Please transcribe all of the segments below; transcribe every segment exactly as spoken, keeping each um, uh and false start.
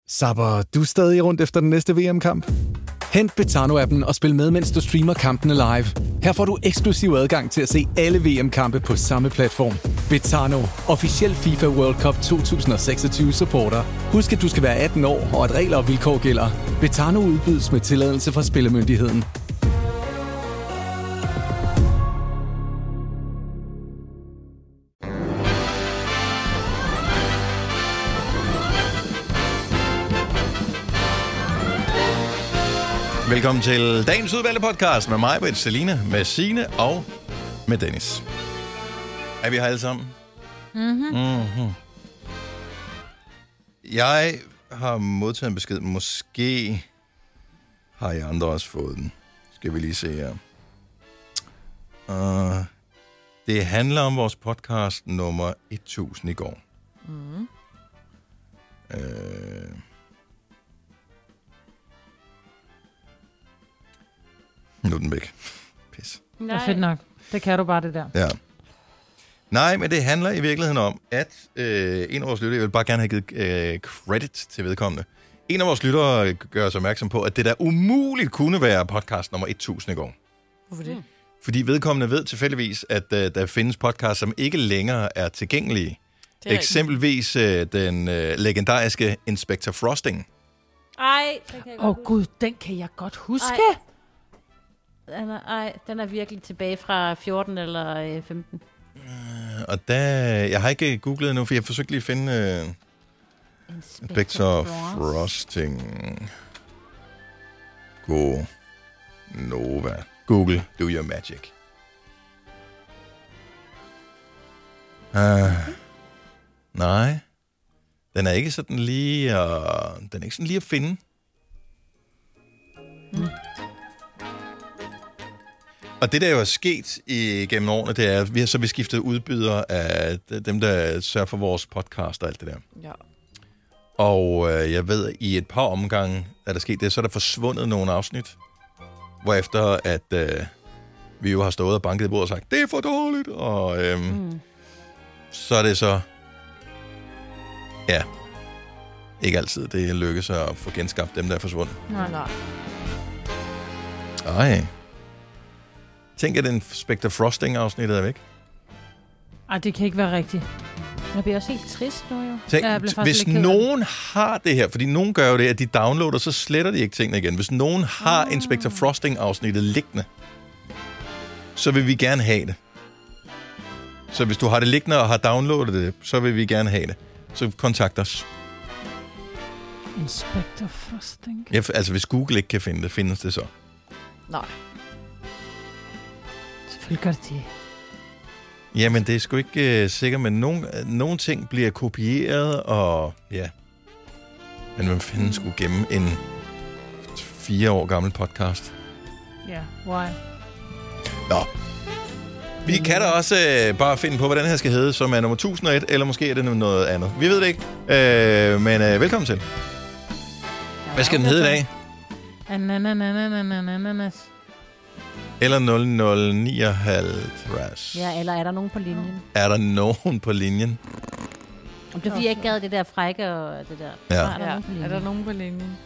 Zapper du er stadig rundt efter den næste V M-kamp? Hent Betano-appen og spil med, mens du streamer kampene live. Her får du eksklusiv adgang til at se alle V M-kampe på samme platform. Betano, officiel FIFA World Cup to tusind seksogtyve supporter. Husk, at du skal være atten år, og at regler og vilkår gælder. Betano udbydes med tilladelse fra Spillemyndigheden. Velkommen til dagens udvalgte podcast med mig, med Selina, med Signe og med Dennis. Er vi her alle sammen? Mhm. Mm-hmm. Jeg har modtaget en besked. Måske har I andre også fået den. Skal vi lige se her. Uh, det handler om vores podcast nummer tusind i går. Mhm. Uh, Nu er den væk. Pis. Det er fedt nok. Det kan du bare, det der. Ja. Nej, men det handler i virkeligheden om, at øh, en af vores lyttere, jeg vil bare gerne have givet øh, credit til vedkommende. En af vores lyttere gør os opmærksom på, at det der umuligt kunne være podcast nummer tusind i går. Hvorfor det? Fordi vedkommende ved tilfældigvis, at øh, der findes podcasts, som ikke længere er tilgængelige. Er Eksempelvis øh, den øh, legendariske Inspector Frosting. Ej, den kan jeg Åh godt oh, gud, den kan jeg godt huske. Ej. Den er, ej, den er virkelig tilbage fra fjorten eller øh, femten. Uh, og der, jeg har ikke googlet endnu, for jeg forsøgte lige at finde uh, Inspector Frosting. Go Nova. Google, do your magic. Uh, nej. Den er ikke sådan lige, uh, den er ikke sådan lige at finde. Mm. Og det, der jo er sket igennem årene, det er, at vi har så beskiftet udbydere af dem, der sørger for vores podcast og alt det der. Ja. Og øh, jeg ved, at i et par omgange er der sket det, så er der forsvundet nogle afsnit, hvorefter at øh, vi jo har stået og banket i bordet og sagt, det er for dårligt, og øh, mm. så er det så, ja, ikke altid det lykkes at få genskabt dem, der er forsvundet. Nej, nej. Ej. Tænk, at den Inspector Frosting-afsnittet er væk. Ej, det kan ikke være rigtigt. Jeg bliver også helt trist nu, jo. Tænk, Ja, hvis nogen har det her, fordi nogen gør jo det, at de downloader, så sletter de ikke tingene igen. Hvis nogen har ah. Inspector Frosting-afsnittet liggende, så vil vi gerne have det. Så hvis du har det liggende og har downloadet det, så vil vi gerne have det. Så kontakt os. Inspector Frosting. Ja, altså, hvis Google ikke kan finde det, findes det så. Nej. Selvfølgelig gør det det. Jamen, det er sgu ikke uh, sikkert, men nogle, nogle ting bliver kopieret, og ja. Men man finder sgu gemme en fire år gammel podcast. Ja, yeah, why? Nå. Vi kan da også uh, bare finde på, hvad den her skal hedde, som er nummer tusind og et, eller måske er det noget andet. Vi ved det ikke, uh, men uh, velkommen til. Hvad skal den hedde i dag? Ananas. Eller nul nul nioghalvtreds. Ja, eller er der nogen på linjen? Er der nogen på linjen? Om det er, fordi jeg ikke gad det der frække og det der. Ja. Er der, Ja. nogen på linjen? Er der nogen på linjen?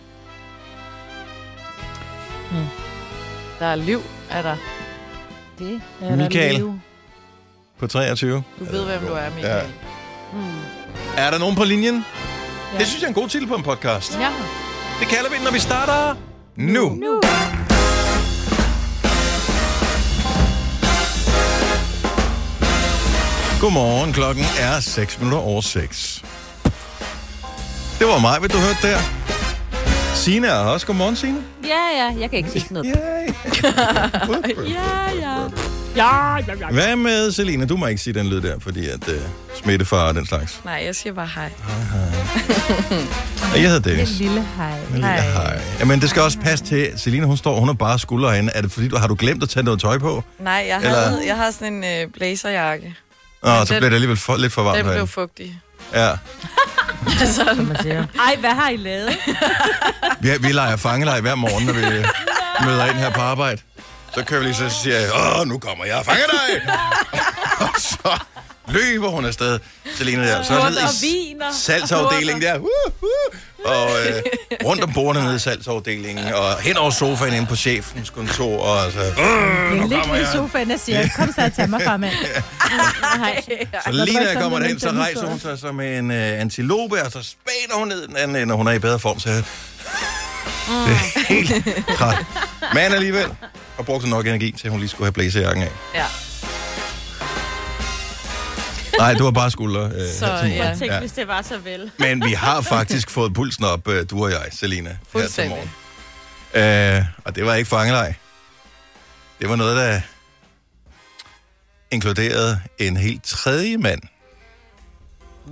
Hmm. Der er liv, er der. Det er Michael. der liv. På treogtyve. Du ved, hvem du er, Michael. Ja. Mm. Er der nogen på linjen? Ja. Det synes jeg er en god titel på en podcast. Ja. Det kalder vi den, når vi starter nu. Nu. Godmorgen, klokken er seks minutter over seks. Det var mig, hvad du hørte der. Signe er også. Godmorgen, Signe. Ja, ja. Jeg kan ikke sige noget. Yay. Ja, ja. Ja, ja, ja. Hvad med Selina? Du må ikke sige den lyd der, fordi at uh, smittefar og den slags. Nej, jeg siger bare hej. Hej, hej. Og jeg hedder Dennis. En lille hej. En lille hej. Jamen, det skal også passe til. Selina, hun står, hun har bare skuldre herinde. Er det fordi, du har du glemt at tage noget tøj på? Nej, jeg, Eller- havde, jeg har sådan en øh, blazerjakke. Åh, Men så den- bliver det alligevel for, lidt for varmt Den blev herinde. fugtig. Ja. Sådan. Man siger. Ej, hvad har I lavet? Vi, vi leger fangelej hver morgen, når vi møder ind her på arbejde. Så kører vi lige, så siger jeg, åh, nu kommer jeg og fanger dig! Og så løber hun afsted. Selina der. Så ned og i viner. salgsafdelingen der. Uh, uh, og øh, rundt om bordene nede i salgsafdelingen. Og hen over sofaen inde på chefens kontor. Og så, Jeg ligger i sofaen og siger, kom så og tag mig fra, mand. så lige når jeg kommer derhen, så rejser hun sig som en øh, antilope, og så spænder hun ned den anden ende, og hun er i bedre form. Så det er helt træt. Men alligevel har brugt nok energi til, at hun lige skulle have blæsejakken af. Ja. Nej, du har bare skuldre. Øh, Så, her til ja. morgen. Jeg tænkte, hvis det var så vel. Men vi har faktisk fået pulsen op, øh, du og jeg, Selina, her til Fuldstændig. morgen. Øh, og det var ikke fangelej. Det var noget, der inkluderede en helt tredje mand. Mm.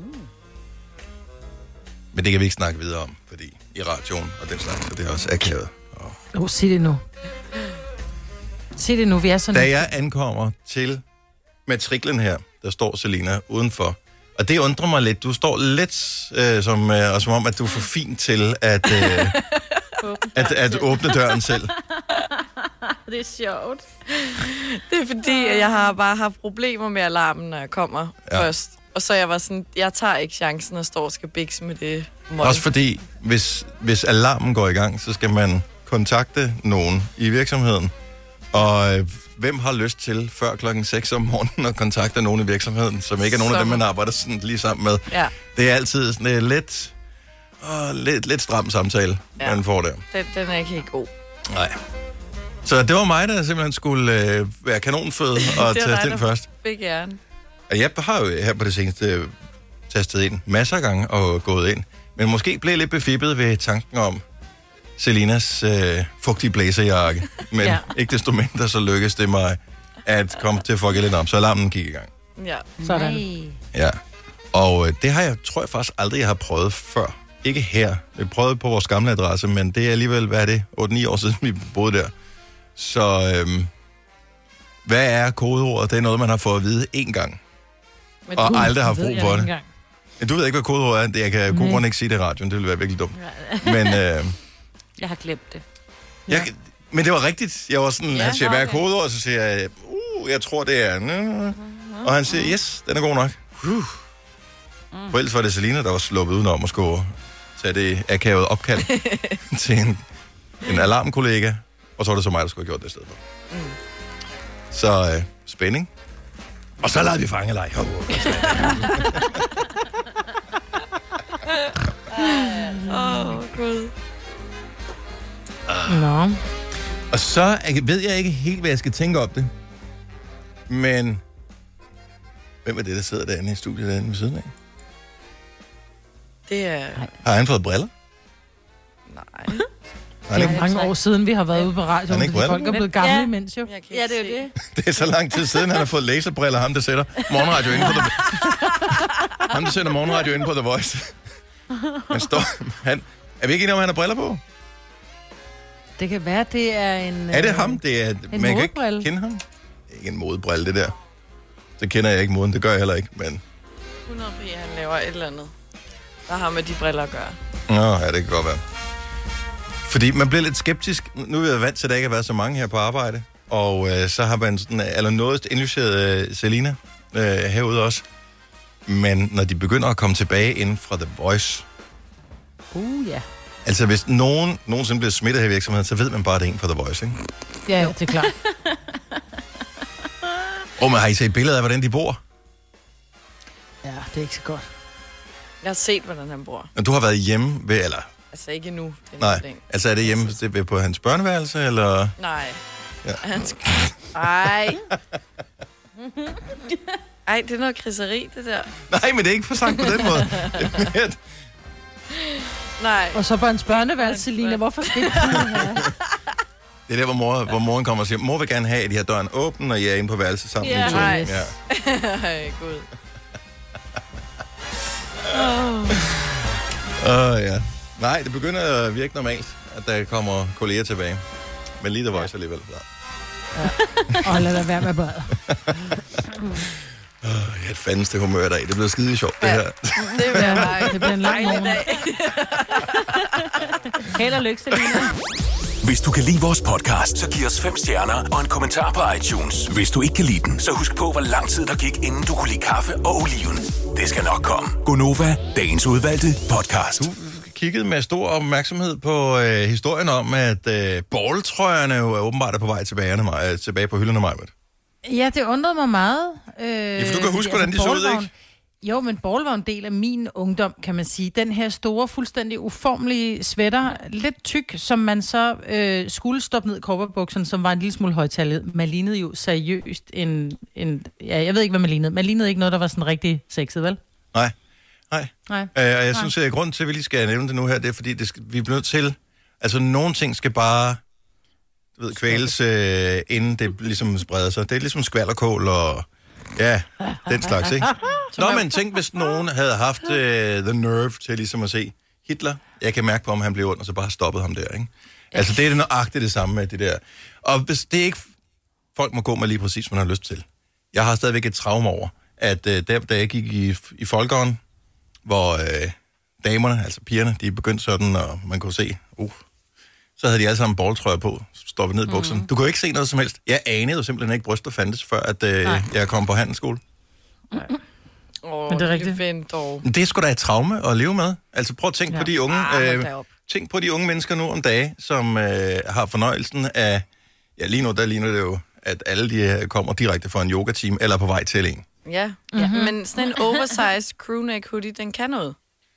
Men det kan vi ikke snakke videre om, fordi i radioen og den slags, så det er også akavet. Og Åh, oh, sig det nu. Sig det nu, vi er sådan... da jeg ankommer til matriklen her, der står Selina udenfor. Og det undrer mig lidt. Du står lidt øh, som, øh, og som om, at du er for fin til at, øh, at, at åbne døren selv. Det er sjovt. Det er fordi, at jeg har bare haft problemer med alarmen, når jeg kommer Ja. ja. først. Og så jeg var sådan, jeg tager ikke chancen at stå og skal bikse med det mål. Også fordi, hvis, hvis alarmen går i gang, så skal man kontakte nogen i virksomheden. Og øh, hvem har lyst til før klokken seks om morgenen at kontakte nogen i virksomheden, som ikke er nogen af dem, man arbejder sådan lige sammen med? Ja, Det er altid sådan en lidt, åh, lidt, lidt stram samtale, ja. Ja. man får der. den, den er ikke helt god. Nej. Så det var mig, der simpelthen skulle øh, være kanonfød og Det var taste dig, ind der først. fik æren. Og jeg har jo her på det seneste øh, tastet ind masser af gange og gået ind. Men måske blev jeg lidt befippet ved tanken om Selinas øh, fugtige blæserjakke. Men ja. Ja. ikke desto mindre, så lykkedes det mig at komme til at fucke lidt om. Så alarmen gik i gang. Ja. Sådan. Nej. Ja. Og øh, det har jeg, tror jeg faktisk aldrig, jeg har prøvet før. Ikke her. Jeg prøvede på vores gamle adresse, men det er alligevel, hvad er det, otte ni år siden, vi boede der. Så øhm, hvad er kodeordet? Det er noget, man har fået at vide én gang, Men og du, aldrig har Ved brug jeg for ikke det. engang. Men du ved ikke, hvad kodeordet er. Jeg kan af god Nej. grund ikke sige det i radioen. Det ville være virkelig dumt. Men, øh, Jeg har glemt det. jeg, men det var rigtigt. Jeg var sådan, Ja, han siger, hvad er okay. kodeordet? Så siger jeg, uh, jeg tror, det er... Og han siger, yes, den er god nok. Uh. For ellers var det Selina, der var sluppet udenom at skulle tage det akavet opkald til en, en alarmkollega. Og så var det så mig, der skulle have gjort det i stedet for. Mm. Så øh, spænding. Og så lavede vi fangelej. Oh, Åh, oh, gud. Nå. og så er- ved jeg ikke helt, hvad jeg skal tænke om det. Men hvem er det, der sidder derinde i studiet derinde ved siden af? Det er... Har han fået briller? Nej. Har han Det er ikke? jo mange år siden, vi har været ude på Han radioen, er ikke fordi folk briller? er blevet gamle Ja. imens jo. Jeg kan Ja, ikke det er jo se. det. Det er så lang tid siden, han har fået laserbriller, ham der sætter morgenradio inde på The Ham der sætter morgenradio inde på The Voice. Han står... Han, er vi ikke enige om, at han har briller på? Det kan være, det er en... Er det øh, ham? Det er, man kan ikke modebrille. kende ham. Det er ikke en modebrille, det der. Det kender jeg ikke moden, det gør jeg heller ikke, men... hundrede procent han laver et eller andet, der har med de briller at gøre. Nå, ja, det kan godt være. Fordi man bliver lidt skeptisk. Nu er vi vant til, at der ikke har været så mange her på arbejde. Og øh, så har man sådan allernådigst indlyseret øh, Selina øh, herude også. Men når de begynder at komme tilbage inden fra The Voice... Uh, ja. Altså, hvis nogen nogensinde bliver smittet her i virksomheden, så ved man bare, at det er en fra The Voice, ikke? Ja, ja, det er klart. Og man har I set billeder af, hvordan de bor? Ja, det er ikke så godt. Jeg har set, hvordan han bor. Og du har været hjemme ved, eller... Altså ikke nu. Det er Nej, den. altså er det hjemme det er på hans børneværelse, eller... Nej. Ja. Ja. Han skal... Ej. Ej, det er noget kriseri, det der. Nej, men det er ikke for sagt på den måde. Det er mere- Nej. Og så på hans børneværelse, Selina. Hvorfor skal det her? Det er der, hvor, mor, hvor moren kommer og siger, mor vil gerne have, at I har døren åben, og I er inde på værelset sammen. Ja. I to. Nej. Ja. Ej, gud. Åh, oh, ja. Nej, det begynder at virke normalt, at der kommer kolleger tilbage. Men lige The Voice alligevel. Ja. Og lad da være med bare. Jeg er et fandeste humør i dag. Det bliver skide sjovt, det Ja. her. Det vil jeg bare. Det bliver en lang Dejlig morgen. dag. Held og lykke, Selina. Hvis du kan lide vores podcast, så giv os fem stjerner og en kommentar på iTunes. Hvis du ikke kan lide den, så husk på, hvor lang tid der gik, inden du kunne lide kaffe og oliven. Det skal nok komme. Gonova, dagens udvalgte podcast. Du kiggede med stor opmærksomhed på øh, historien om, at øh, balltrøjerne jo er åbenbart er på vej tilbage, øh, tilbage på hylderne, Majbert. Ja, det undrede mig meget. Øh, Ja, for du kan huske, hvordan de så ud, ikke? Jo, men ball var en del af min ungdom, kan man sige. Den her store, fuldstændig uformelige sweater, lidt tyk, som man så øh, skulle stoppe ned i cowboybukserne, som var en lille smule højtallet. Man lignede jo seriøst en, en... Ja, jeg ved ikke, hvad man lignede. Man lignede ikke noget, der var sådan rigtig sexet, vel? Nej. Nej. Nej. Øh, og jeg Nej. synes, at grunden til, at vi lige skal nævne det nu her, det er, fordi det skal, vi er nødt til... Altså, nogle ting skal bare du ved, kvæles, øh, inden det ligesom spreder sig. Det er ligesom skvalderkål og... Ja, den slags, ikke? Nå, men tænk, hvis nogen havde haft uh, the nerve til ligesom at se Hitler. Jeg kan mærke på, om han blev ondt, og så bare stoppet ham der, ikke? Altså, det er det nøjagtigt det samme med det der. Og hvis det er ikke... Folk må gå med lige præcis, hvad man har lyst til. Jeg har stadigvæk et traume over, at uh, der, da jeg gik i, i folkeånden, hvor uh, damerne, altså pigerne, de begyndte sådan, og man kunne se... Uh, så havde de alle sammen balltrøjer på, stoppet ned i bukserne. Mm. Du kunne jo ikke se noget som helst. Jeg anede jo simpelthen ikke, bryster fandtes, før at, øh, jeg kom på handelsskole. Nej. Åh, Men det er rigtigt. rigtigt. Det er sgu da et traume at leve med. Altså prøv at tænke ja. på de unge, Ah, øh, tænk på de unge mennesker nu om dage, som øh, har fornøjelsen af, ja lige nu, der ligner det jo, at alle de kommer direkte fra en yoga-team, eller på vej til en. Ja, mm-hmm. men sådan en oversized crewneck hoodie, den kan noget.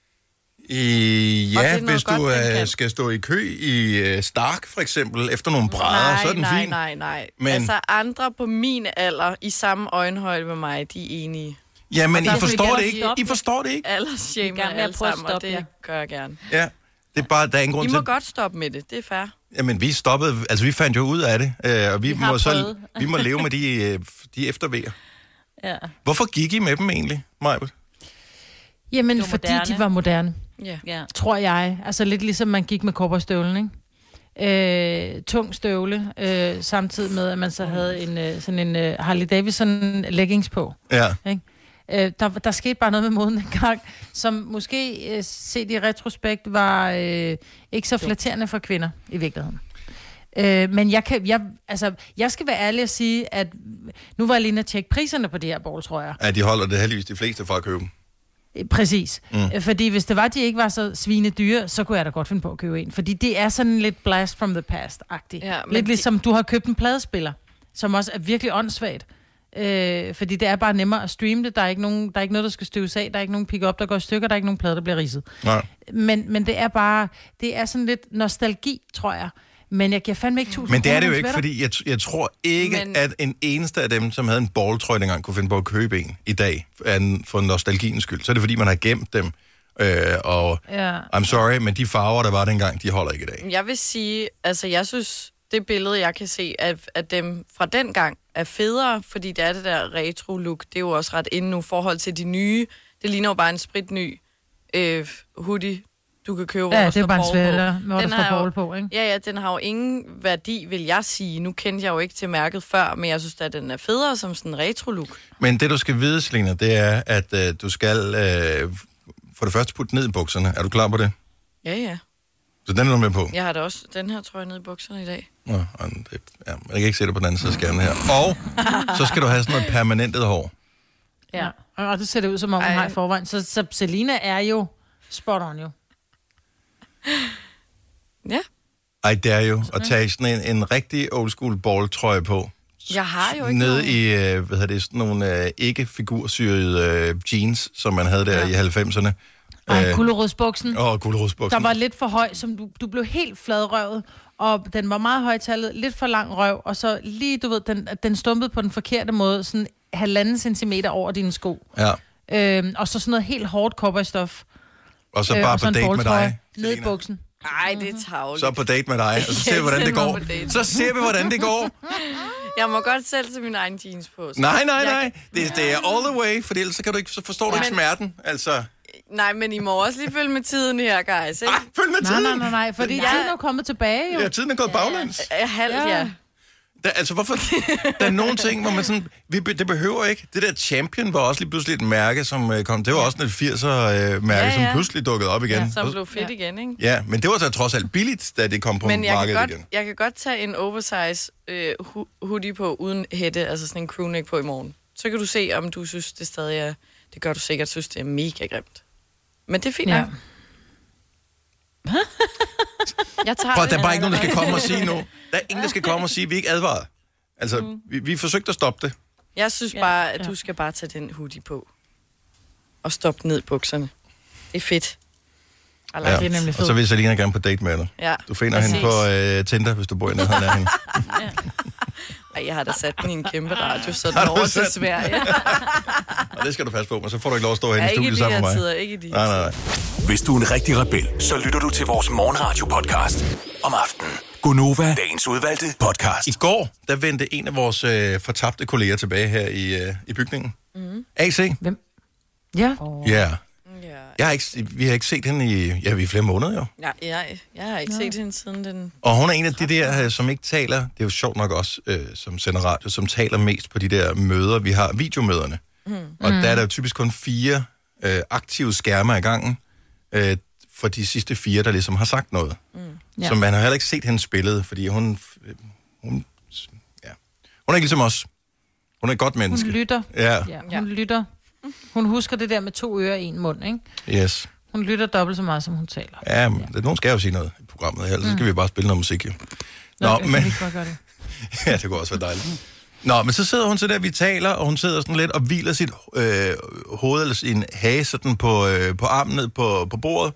I, ja, hvis godt, du den øh, kan. skal stå i kø i uh, Stark, for eksempel, efter nogle brædder, Nej, så er den nej, fin. nej, nej. Men- Men... Altså andre på min alder, i samme øjenhøjde med mig, de er enige. Ja, men I der skal vi forstår gerne det ikke. stoppe I forstår det ikke. Aldersshamer Vi er i gang med at alle prøve at sammen, og stoppe det jer. gør jeg gerne. Ja, det er bare, der er ingen I grund må til... godt stoppe med det, det er fair. Jamen, vi stoppede, altså vi fandt jo ud af det, øh, og vi, Vi har må så, prøvet. vi må leve med de, øh, de eftervejer. Ja. Hvorfor gik I med dem egentlig, Majbert? Jamen, Det var fordi moderne. de var moderne, Ja. Ja. tror jeg. Altså lidt ligesom man gik med cowboystøvlen, ikke? Øh, tung støvle, øh, samtidig med, at man så havde en, øh, sådan en øh, Harley Davidson leggings på. Ja. Ikke? Øh, der, der skete bare noget med moden en gang, som måske øh, set i retrospekt var øh, ikke så flatterende for kvinder i virkeligheden. Øh, men jeg, kan, jeg, altså, jeg skal være ærlig og sige, at nu var jeg lige inde at tjekke priserne på de her balltrøjer. Ja, de holder det heldigvis de fleste fra at købe dem. Øh, Præcis. Mm. Mm. Fordi hvis det var, de ikke var så svinedyre, så kunne jeg da godt finde på at købe en. Fordi det er sådan lidt blast from the past-agtigt. Ja, men lidt de- ligesom, du har købt en pladespiller, som også er virkelig åndssvagt. Øh, fordi det er bare nemmere at streame det. Der er ikke, nogen, der er ikke noget, der skal støves af. Der er ikke nogen pick-up, der går i stykker. Der er ikke nogen plade, der bliver ridset. Nej. Men, men det er bare, det er sådan lidt nostalgi, tror jeg. Men jeg giver fandme ikke tusind Men det er det jo kroner ikke, for en fordi jeg, jeg tror ikke, Men- at en eneste af dem, som havde en balltrøje dengang, kunne finde på at købe en i dag, en- for nostalgiens skyld. Så er det, fordi man har gemt dem. Øh, og Ja. I'm sorry, men de farver, der var dengang, de holder ikke i dag. Jeg vil sige, altså jeg synes, det billede, jeg kan se, at, at dem fra den gang er federe, fordi det er det der retro-look. Det er jo også ret inde nu, i forhold til de nye. Det ligner jo bare en spritny øh, hoodie, du kan købe, hvor Ja, der det er står bare en ball svætter, på. hvor der Den står har jo- ball på, ikke? Ja, ja, den har jo ingen værdi, vil jeg sige. Nu kendte jeg jo ikke til mærket før, men jeg synes at den er federe som sådan en retro-look. Men det, du skal vide, Selina, det er, at øh, du skal øh, for det første putte ned i bukserne. Er du klar på det? Ja, ja. Så den er du med på? Jeg har da også den her trøje nede i bukserne i dag. Nå, og det, ja, jeg kan ikke se det på den anden side af skærmen her. Og så skal du have sådan noget permanentet hår. Ja, og det ser det ud, som om hun Ej. har i forvejen. Så, så Selina er jo spot on, jo. Ja, Ej, det er jo at tage sådan en, en rigtig old school balltrøje på. jeg har jo ikke Nede noget. i, øh, hvad hedder det, sådan nogle øh, ikke figursyrede øh, jeans, som man havde der ja. i halvfemserne. Ej, kulderodsbuksen. Og gulerodsbuksen. Der var lidt for høj, som du, du blev helt fladrøvet, og den var meget højtallet, lidt for lang røv, og så lige, du ved, den, den stumpede på den forkerte måde, sådan halvanden centimeter over dine sko. Ja, Øhm, og så sådan noget helt hårdt cowboystof. og så Øh, bare og på en date med balltrøje dig, ned i Selina. buksen. Nej, det er tavligt. Så på date med dig, og så ser vi, hvordan det Send mig går. på date. Så ser vi, hvordan det går. Jeg må godt selv til min egen jeans på. så- Nej, nej, nej. Jeg Det, det er all the way, for ellers så, kan du ikke, så forstår du ikke Men- smerten. Altså, kan- Nej, men I må også lige følge med tiden her, guys. Ikke? ah, følg med Nej, tiden. nej, nej, nej, fordi Ja. tiden er jo kommet tilbage, jo. Ja, tiden er gået baglæns. Ja, halvt, Ja. ja. Der, altså, hvorfor? Der er nogle ting, hvor man sådan... Vi, det behøver ikke. Det der Champion var også lige pludselig et mærke, som øh, kom... Det var også et firser-mærke, øh, ja, ja. som pludselig dukkede op igen. Ja, som blev fedt ja. igen, ikke? Ja, men det var så trods alt billigt, da det kom på men markedet kan godt, igen. jeg kan godt tage en oversize øh, hoodie på, uden hætte, altså sådan en crewneck på i morgen. Så kan du se, om du synes, det stadig er... Det gør du sikkert, synes, det er mega grimt. Men det er fint, ja. Jeg tager Prøv, der er bare ikke nogen, der skal komme og sige nu. Der er ingen, der skal komme og sige, at vi ikke advarer. Altså, mm. vi, vi forsøgte at stoppe det. Jeg synes bare, at du skal bare tage den hoodie på. Og stoppe ned bukserne. Det er fedt. Ja. Det er nemlig fedt. Og så vil Selina gerne på date med dig. Ja. Du finder Præcis. hende på uh, Tinder, hvis du bor i nærheden af hende. Ja. Ej, jeg har da sat den i en kæmpe radio, så den over til Sverige. Og det skal du passe på, men så får du ikke lov at stå hen i studiet sammen med mig. Tider, ikke de nej, nej, nej. Hvis du er en rigtig rebel, så lytter du til vores morgenradio-podcast om aftenen. Gonova, dagens udvalgte podcast. I går, der vendte en af vores øh, fortabte kolleger tilbage her i, øh, i bygningen. Mm. A C. Hvem? Ja. Oh. Yeah. Jeg har ikke, vi har ikke set hende i, ja, i flere måneder, jo. Ja, jeg, jeg har ikke set hende siden den... Og hun er en af de der, som ikke taler, det er jo sjovt nok også, øh, som sender radio, som taler mest på de der møder, vi har, videomøderne. Mm. Og der er der jo typisk kun fire øh, aktive skærme ad gangen, øh, for de sidste fire, der ligesom har sagt noget. Mm. Ja. Så man har heller ikke set hendes billede, fordi hun, hun, ja. hun er ikke ligesom os. Hun er et godt menneske. Hun lytter. Ja. ja hun ja. lytter. Hun husker det der med to ører og en mund, ikke? Yes. Hun lytter dobbelt så meget, som hun taler. Ja, men ja. nogen skal jo sige noget i programmet, ellers mm. så skal vi bare spille noget musik, jo. Nå, Nå men... Kan det. Ja, det kunne også være dejligt. Nå, men så sidder hun så der, vi taler, og hun sidder sådan lidt og hviler sit øh, hoved eller sin hage sådan på, øh, på armen ned på, på bordet,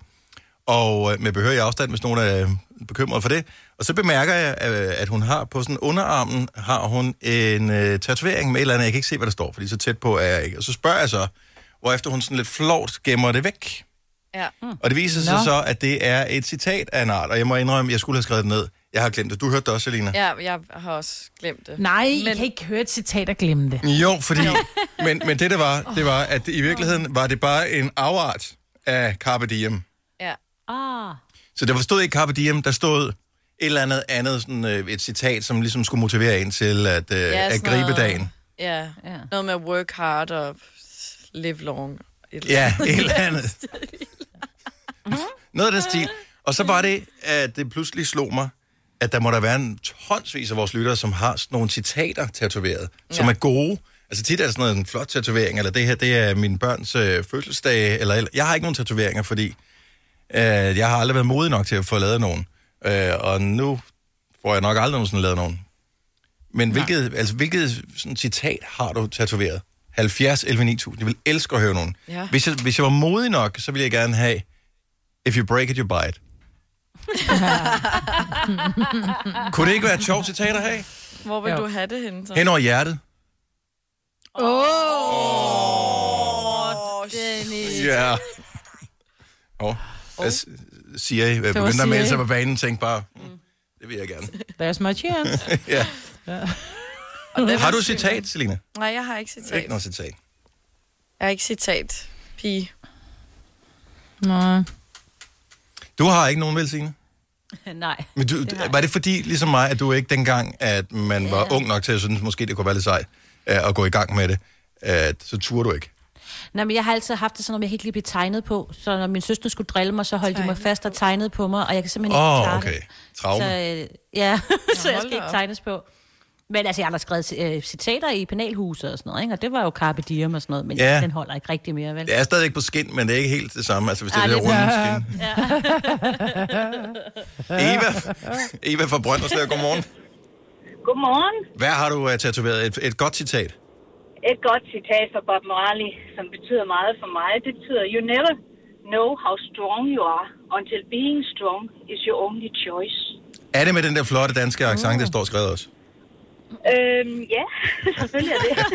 og øh, med behørig afstand, hvis nogen er bekymret for det. Og så bemærker jeg, at hun har på sådan underarmen, har hun en øh, tatovering med et eller andet. Jeg kan ikke se, hvad der står, fordi så tæt på er jeg ikke. Og så spørger jeg så, hvorefter hun sådan lidt flovt gemmer det væk. Ja. Mm. Og det viser sig no. så, at det er et citat af en art, og jeg må indrømme, at jeg skulle have skrevet det ned. Jeg har glemt det. Du hørte det også, Selina? Ja, jeg har også glemt det. Nej, men... jeg kan ikke høre et citat og glemme det. Jo, fordi... men, men det, der var, det var, at det, i virkeligheden var det bare en afart af Carpe Diem. Ja. Ah. Så der stod ikke Carpe Diem, der stod et eller andet andet, sådan et citat, som ligesom skulle motivere en til at, uh, ja, at gribe noget, dagen. Ja, ja, noget med work hard og live long. Et ja, et eller andet. Noget af den stil. Og så var det, at det pludselig slog mig, at der må der være en tonsvis af vores lyttere, som har sådan nogle citater tatoveret, ja. som er gode. Altså tit er det sådan noget, en flot tatovering, eller det her, det er mine børns øh, fødselsdag, eller, eller jeg har ikke nogen tatoveringer, fordi øh, jeg har aldrig været modig nok til at få lavet nogen. Øh, og nu får jeg nok aldrig nogensinde lavet nogen. Men hvilket, altså, hvilket sådan, citat har du tatoveret? halvfjerds elleve ni tusind. Jeg vil elske at høre nogen. Ja. Hvis, jeg, hvis jeg var modig nok, så ville jeg gerne have If you break it, you buy it. Kunne det ikke være et sjovt citat at have? Hvor vil jo. du have det henne? Så? Hen over hjertet. Åh! Åh, Dennis. Ja. Åh. Hvad siger I? Jeg begyndte at melde sig på banen og tænkte bare, mm, det vil jeg gerne. There's my chance. Ja. ja. Har du citat, Selina? Nej, jeg har ikke citat. Ikke noget citat. Jeg har ikke citat, pige. Nej. Du har ikke nogen, vel, Signe? Nej. Men du, det var det fordi, ligesom mig, at du ikke dengang, at man var ja. ung nok til at synes, måske det kunne være lidt sejt at gå i gang med det, at så turde du ikke? Nej, men jeg har altid haft det sådan, at jeg helt lige blev tegnet på. Så når min søster skulle drille mig, så holdt de mig fast og tegnede på mig, og jeg kan simpelthen oh, ikke klare okay. det. Traume. Så, øh, ja, så jeg skal ikke tegnes på. Men altså, jeg har skrevet øh, citater i penalhuset og sådan noget, ikke? Og det var jo Carpe Diem og sådan noget, men ja. den holder ikke rigtig mere, vel? Det er stadig ikke på skin, men det er ikke helt det samme, altså hvis det er det der runde skin. Ja. Eva, Eva fra Brønderslev, godmorgen. Godmorgen. Hvad har du uh, tatoveret? Et, et godt citat? Et godt citat fra Bob Marley, som betyder meget for mig. Det betyder, you never know how strong you are, until being strong is your only choice. Er det med den der flotte danske accent, der står skrevet også? Øhm, ja, selvfølgelig er det.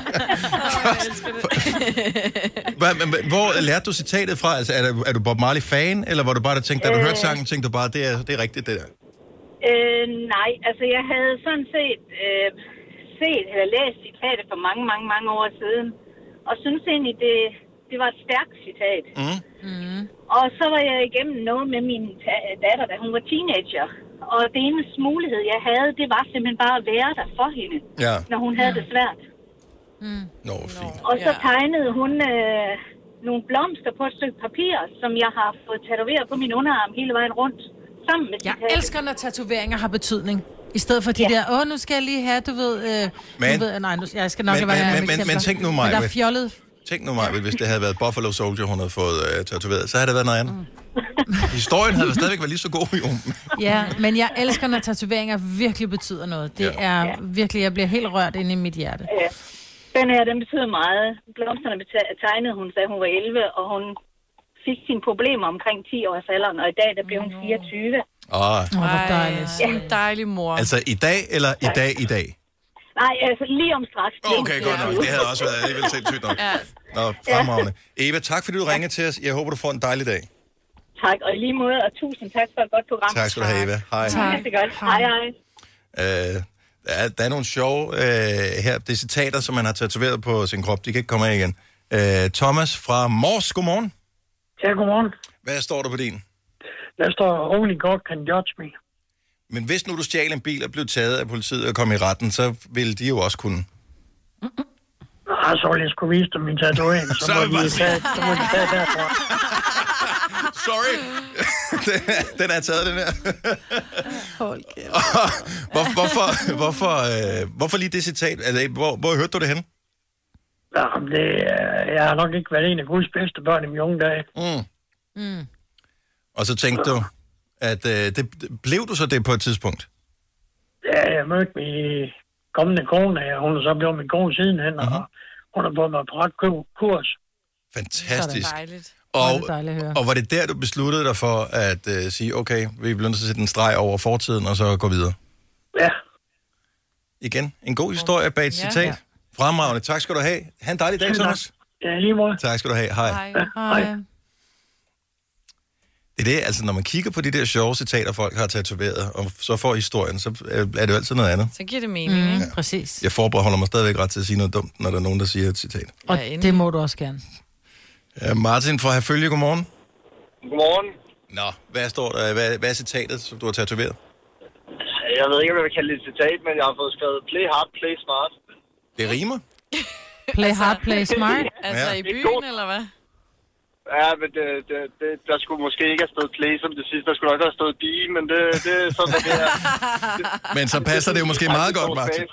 Hvor lærte du citatet fra? Altså, er, du, er du Bob Marley-fan, eller var du bare, der tænkte, da du øh, hørte sangen, tænkte du bare, det er, det er rigtigt, det der? Øh, nej, altså jeg havde sådan set øh, set eller læst citatet for mange, mange, mange år siden, og synes egentlig, det, det var et stærkt citat. Mm. Mm. Og så var jeg igennem noget med min ta- datter, da hun var teenager. Og det eneste mulighed, jeg havde, det var simpelthen bare at være der for hende, ja. når hun havde det svært. Mm. Nå, fint. Og så tegnede hun øh, nogle blomster på et stykke papir, som jeg har fået tatoveret på min underarm hele vejen rundt, sammen med Jeg citatet. elsker, når tatoveringer har betydning. I stedet for de ja. der, åh, nu skal jeg lige have, du ved... Øh, men, nu ved jeg, nej, nu, jeg skal nok men, være men, men, men tænk nu mig, men der er fjollet. Tænk nu mig, hvis det havde været Buffalo Soldier, hun havde fået uh, tatoveret, så havde det været noget andet. Mm. Historien havde stadigvæk været lige så god, jo. Ja, men jeg elsker, når tatoveringer virkelig betyder noget. Det ja. er virkelig, jeg bliver helt rørt inde i mit hjerte. Ja. Den her, den betyder meget. Blomsterne tegnede hun, da hun var elleve, og hun fik sine problemer omkring ti års alderen, og i dag, der blev hun fireogtyve. Åh, oh. oh, hvor dejligt. Ja. En dejlig mor. Altså i dag, eller i dag, i dag? Nej, altså lige om straks. Okay, godt nok. Det havde også været alligevel sindssygt nok. Ja. Nå, fremragende. Eva, tak fordi du ringede til os. Jeg håber, du får en dejlig dag. Tak, og i lige måde, og tusind tak for et godt program. Tak skal du have, Eva. Hej. Tak. Det er godt. Hej, hej. Øh, der, er, der er nogle sjove øh, her. Det er citater, som man har tatoveret på sin krop. De kan ikke komme af igen. Øh, Thomas fra Mors, godmorgen. Ja, godmorgen. Hvad står der på din? Der står, only God can judge me. Men hvis nu du stjal en bil og blev taget af politiet og kom i retten, så ville de jo også kunne. Ah, så vil jeg sgu vise dem min tatovering, så, så må de tage, så må de tage derfra. Sorry. den, er, den er taget, den her. Hold kæft. Hvor, hvorfor, hvorfor, øh, hvorfor lige det citat? Altså, hvor, hvor hørte du det henne? Ja, det, jeg har nok ikke været en af Guds bedste børn i mine unge dage. Mm. Mm. Og så tænkte du, at øh, det, blev du så det på et tidspunkt? Ja, jeg mødte min kommende kone, og hun er så blevet min kone sidenhen, uh-huh. og hun har fået mig på ret kurs. Fantastisk. Så er det dejligt. Og, det dejligt at høre. og var det der, du besluttede dig for at øh, sige, okay, vi bliver nødt til at sætte en streg over fortiden, og så gå videre? Ja. Igen, en god historie bag et ja, citat. Ja. Fremragende. Tak skal du have. Ha' en dejlig dag, Thomas. Ja, lige måde. Tak skal du have. Hej. Hej. Hej. Det er det, altså når man kigger på de der sjove citater, folk har tatoveret, og så får historien, så er det jo altid noget andet. Så giver det mening, mm, ja. Præcis. Jeg forbeholder mig stadigvæk ret til at sige noget dumt, når der er nogen, der siger et citat. Og ja, det må du også gerne. Ja, Martin fra Herfølge, godmorgen. Godmorgen. Nå, hvad står der? Hvad, hvad er citatet, som du har tatoveret? Jeg ved ikke, om jeg vil kalde det et citat, men jeg har fået skrevet play hard, play smart. Det rimer? Play hard, play smart? Altså ja. I byen, eller hvad? Ja, men det, det, det, der skulle måske ikke have stået play som det sidste. Der skulle nok have stået be, men det, det er sådan, hvad det er. Men så passer det jo måske meget godt, Martin.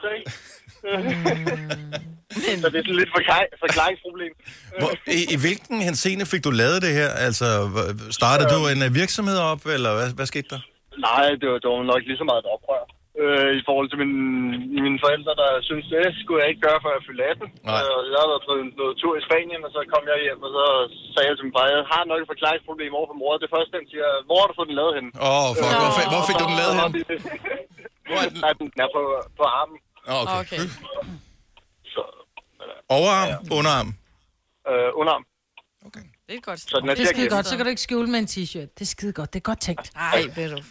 Så det er sådan lidt forklaringsproblem. Hvor, i, I hvilken henseende fik du lavet det her? Altså, startede du en virksomhed op, eller hvad, hvad skete der? Nej, det var, det var nok lige så meget et oprør. Øh, I forhold til min, mine forældre, der synes, det skulle jeg ikke gøre, før jeg fyldte atten. Øh, jeg havde været på noget tur i Spanien, og så kom jeg hjem, og så sagde jeg til min far, jeg har nok et forklaringsproblem over for mor. Det første, den siger, hvor har du fået den lavet henne? Åh, oh, fuck. Hvor, f- hvor fik du den lavet henne? Hvor er den? Nej, den er på, på armen. Oh, okay. okay. Så, overarm, ja. underarm? Øh, underarm. Okay. Det er godt. Så det er skide godt, så kan du ikke skjule med en t-shirt. Det er skide godt, det er godt tænkt. Nej, ved du.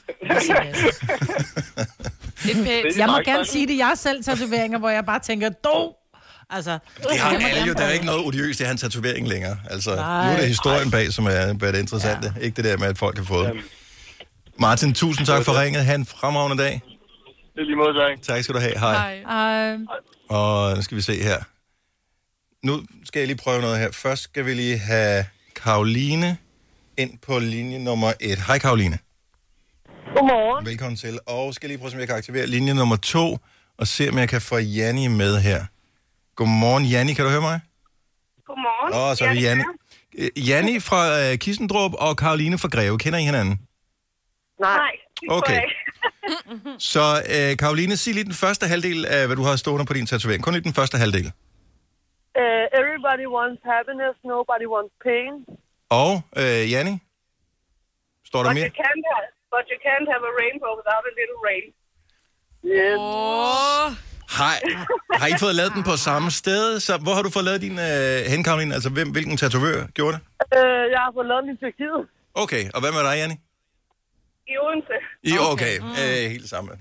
Det er pænt. Jeg må gerne sige det, jeg har selv tatoveringer, hvor jeg bare tænker, dog! Altså, det har alle jo, der er ikke noget odiøst i hans tatovering længere. Altså, nej, nu er det historien bag, som er, er det interessante. Ja. Ikke det der med, at folk har fået. Jamen. Martin, tusind tak for ringet. Ha' en fremragende dag. Det er lige måde, tak. Tak skal du have. Hej. Hej. Og nu skal vi se her. Nu skal jeg lige prøve noget her. Først skal vi lige have Karoline ind på linje nummer et. Hej, Karoline. Godmorgen. Velkommen til. Og skal lige prøve, om jeg kan aktivere linje nummer to, og se, om jeg kan få Janni med her. Godmorgen, Janni. Kan du høre mig? Godmorgen. Åh, så er vi Janni. Janni fra uh, Kissendrup og Karoline fra Greve. Kender I hinanden? Nej. Okay. Så uh, Karoline, sig lige den første halvdel af, hvad du har stående på din tatovering. Kun lige den første halvdel. Uh, everybody wants happiness, nobody wants pain. Og uh, Janni? Står der but mere? You can't have, but you can't have a rainbow without a little rain. Yes. Oh. Har, har I fået lavet den på samme sted? Så hvor har du fået lavet din uh, hen, Karoline? Altså, hvem, hvilken tatovør gjorde det? Uh, jeg har fået lavet den i Tyrkiet. Okay, og hvad med dig, Janni? I Odense. I okay, okay. Mm. Uh, helt sammen.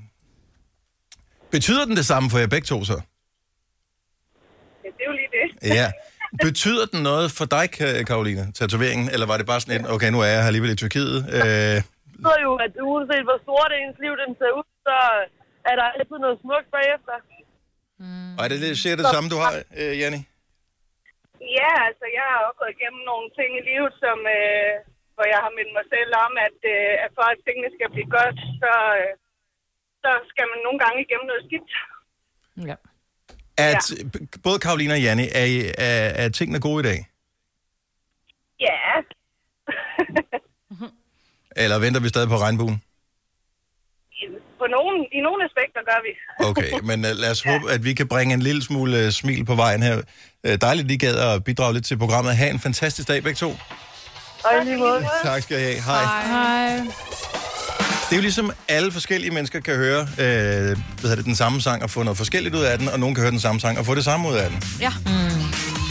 Betyder den det samme for jer begge to, så? Ja, det er jo lige det. Ja. Betyder den noget for dig, Karoline, tatoveringen? Eller var det bare sådan en, okay, nu er jeg her alligevel i Tyrkiet? Øh... Det er jo, at uanset hvor stort ens liv den ser ud, så er der altid noget smukt bagefter. Mm. Og er det det, siger det samme, du har, øh, Janni? Ja, altså jeg har også gået igennem nogle ting i livet, som, øh, hvor jeg har mindet mig selv om, at, øh, at for at tingene skal blive godt, så, øh, så skal man nogle gange igennem noget skidt. Ja. At ja. Både Karoline og Janni, er, er, er tingene gode i dag? Ja. Eller venter vi stadig på regnbuen? På nogen, i nogle aspekter gør vi. Okay, men uh, lad os ja. håbe, at vi kan bringe en lille smule uh, smil på vejen her. Uh, dejligt, at I gad at bidrage lidt til programmet. Ha' en fantastisk dag begge to. Og lige måde. Tak skal I have. Hej. Hej. Det er jo ligesom, alle forskellige mennesker kan høre øh, hvad hedder det, den samme sang og få noget forskelligt ud af den, og nogen kan høre den samme sang og få det samme ud af den. Ja. Mm.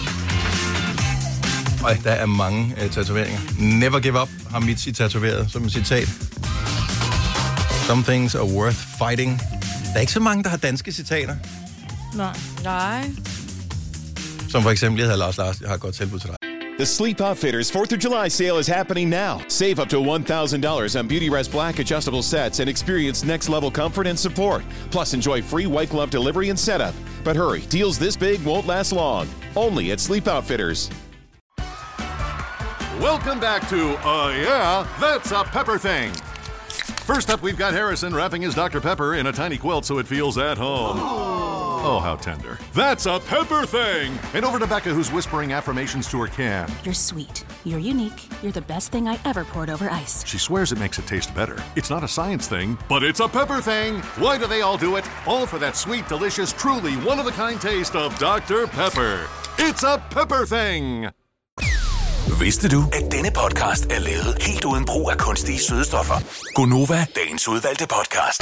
Og der er mange øh, tatoveringer. Never give up har Mitzi tatoveret som et citat. Some things are worth fighting. Der er ikke så mange, der har danske citater. Nej. Nej. Som for eksempel, jeg hedder Lars Lars, jeg har et godt tilbud til dig. The Sleep Outfitters fourth of July sale is happening now. Save up to one thousand dollars on Beautyrest Black adjustable sets and experience next-level comfort and support. Plus, enjoy free white glove delivery and setup. But hurry, deals this big won't last long. Only at Sleep Outfitters. Welcome back to Uh Yeah, That's a Pepper Thing. First up, we've got Harrison wrapping his Doctor Pepper in a tiny quilt so it feels at home. Oh, how tender. That's a Pepper Thing! And over to Becca, who's whispering affirmations to her can. You're sweet. You're unique. You're the best thing I ever poured over ice. She swears it makes it taste better. It's not a science thing, but it's a Pepper Thing! Why do they all do it? All for that sweet, delicious, truly one-of-a-kind taste of Doctor Pepper. It's a Pepper Thing! Vidste du, at denne podcast er lavet helt uden brug af kunstige sødestoffer? Gonova, dagens udvalgte podcast.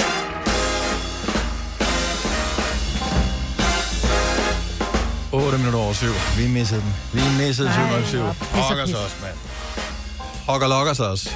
otte minutter over syv. Vi missede den. Vi missede syv nul syv. Hokkers os, mand. Hokker lokkers os.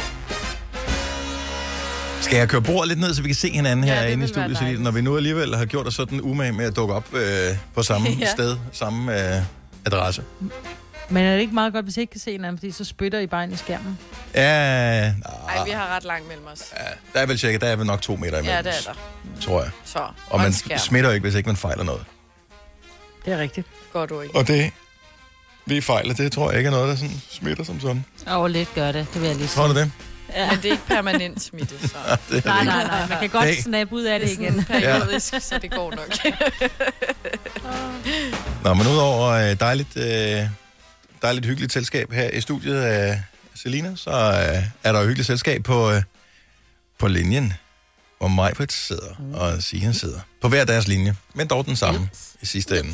Skal jeg køre bordet lidt ned, så vi kan se hinanden ja, herinde i studiet? Så når vi nu alligevel har gjort os sådan umage med at dukke op øh, på samme ja. sted, samme øh, adresse. Men er det ikke meget godt, hvis I ikke kan se hinanden, fordi så spytter I bare ind i skærmen? Ja, nej, vi har ret langt mellem os. Ja, der er vel cirka, der er vel nok to meter imellem. Ja, det er der. Tror jeg. Så, og, og man smitter jo ikke, hvis ikke man fejler noget. Det er rigtigt. Godt ord ikke. Og det, vi fejler, det tror jeg ikke er noget, der sådan smitter som sådan. Åh, oh, lidt gør det, det vil jeg lige sige. Tror du det? Ja. Men det er ikke permanent smitte, så... Ja, det nej, nej, nej, man kan godt hey. snappe ud af det, det igen. Periodisk, ja. Så det går nok. Nå, men udover dejligt, dejligt hyggeligt selskab her i studiet af Selina, så er der jo hyggeligt selskab på, på linjen, hvor Majbrit sidder mm. og Signe sidder. På hver deres linje, men dog den samme yes. i sidste yes. ende.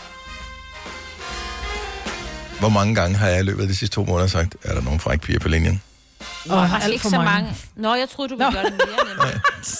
Hvor mange gange har jeg i løbet af de sidste to måneder sagt, er der nogen frække piger på linjen? Nå, oh, har ikke så mange. mange. Nå, jeg troede, du ville Nå. gøre det mere.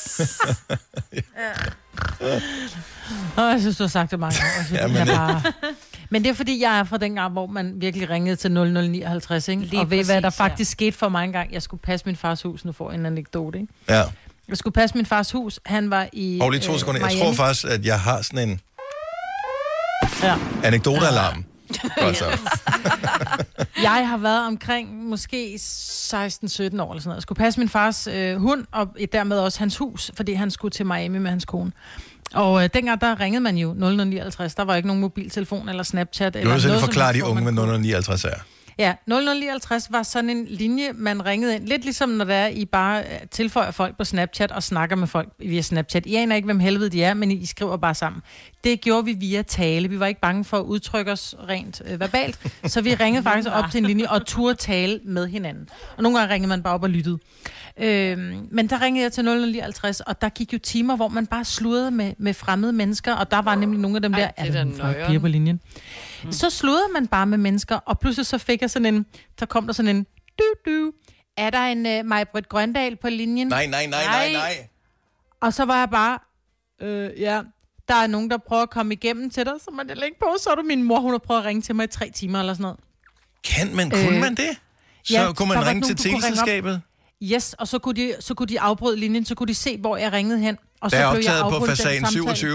ja. Åh, oh, jeg synes, du har sagt det mange år. Ja, men, bare... men det er fordi, jeg er fra den gang, hvor man virkelig ringede til nul nul ni halvtreds, ikke? Lige og ved hvad der faktisk ja. skete for mig engang? Jeg skulle passe min fars hus, nu får jeg en anekdote, ikke? Ja. Jeg skulle passe min fars hus, han var i Og lige to sekunder, øh, jeg tror faktisk, at jeg har sådan en ja. anekdotealarm. Godt så. Jeg har været omkring måske seksten sytten år eller sådan noget. Jeg skulle passe min fars øh, hund, og dermed også hans hus, fordi han skulle til Miami med hans kone. Og øh, dengang, der ringede man jo nul nul ni halvtreds. Der var ikke nogen mobiltelefon eller Snapchat. Du vil selv forklare de unge med nul nul ni halvtreds er. Ja, nul nul ni halvtreds var sådan en linje, man ringede ind. Lidt ligesom når der er, I bare tilføjer folk på Snapchat og snakker med folk via Snapchat. I aner ikke, hvem helvede de er, men I skriver bare sammen. Det gjorde vi via tale. Vi var ikke bange for at udtrykke os rent øh, verbalt. Så vi ringede faktisk op til en linje og turde tale med hinanden. Og nogle gange ringede man bare op og lyttede. Øh, men der ringede jeg til nul nul ni halvtreds, og der gik jo timer, hvor man bare sludrede med, med fremmede mennesker. Og der var nemlig nogle af dem der, Ej, er der nogle piger på linjen? Mm. Så sludrede man bare med mennesker, og pludselig så fik jeg sådan en, der kom der sådan en, du-du, er der en uh, Majbrit Grøndal på linjen? Nej, nej, nej, nej, nej. Og så var jeg bare, øh, ja, der er nogen, der prøver at komme igennem til dig, så man det lægge på, så er du min mor, hun har prøvet at ringe til mig i tre timer eller sådan noget. Kan man, kunne øh, man det? Så ja, kunne man ringe nogen, til teleselskabet? Yes, og så kunne, de, så kunne de afbryde linjen, så kunne de se, hvor jeg ringede hen. Og der så er blev jeg optaget på afbrudt façan syvogtyve.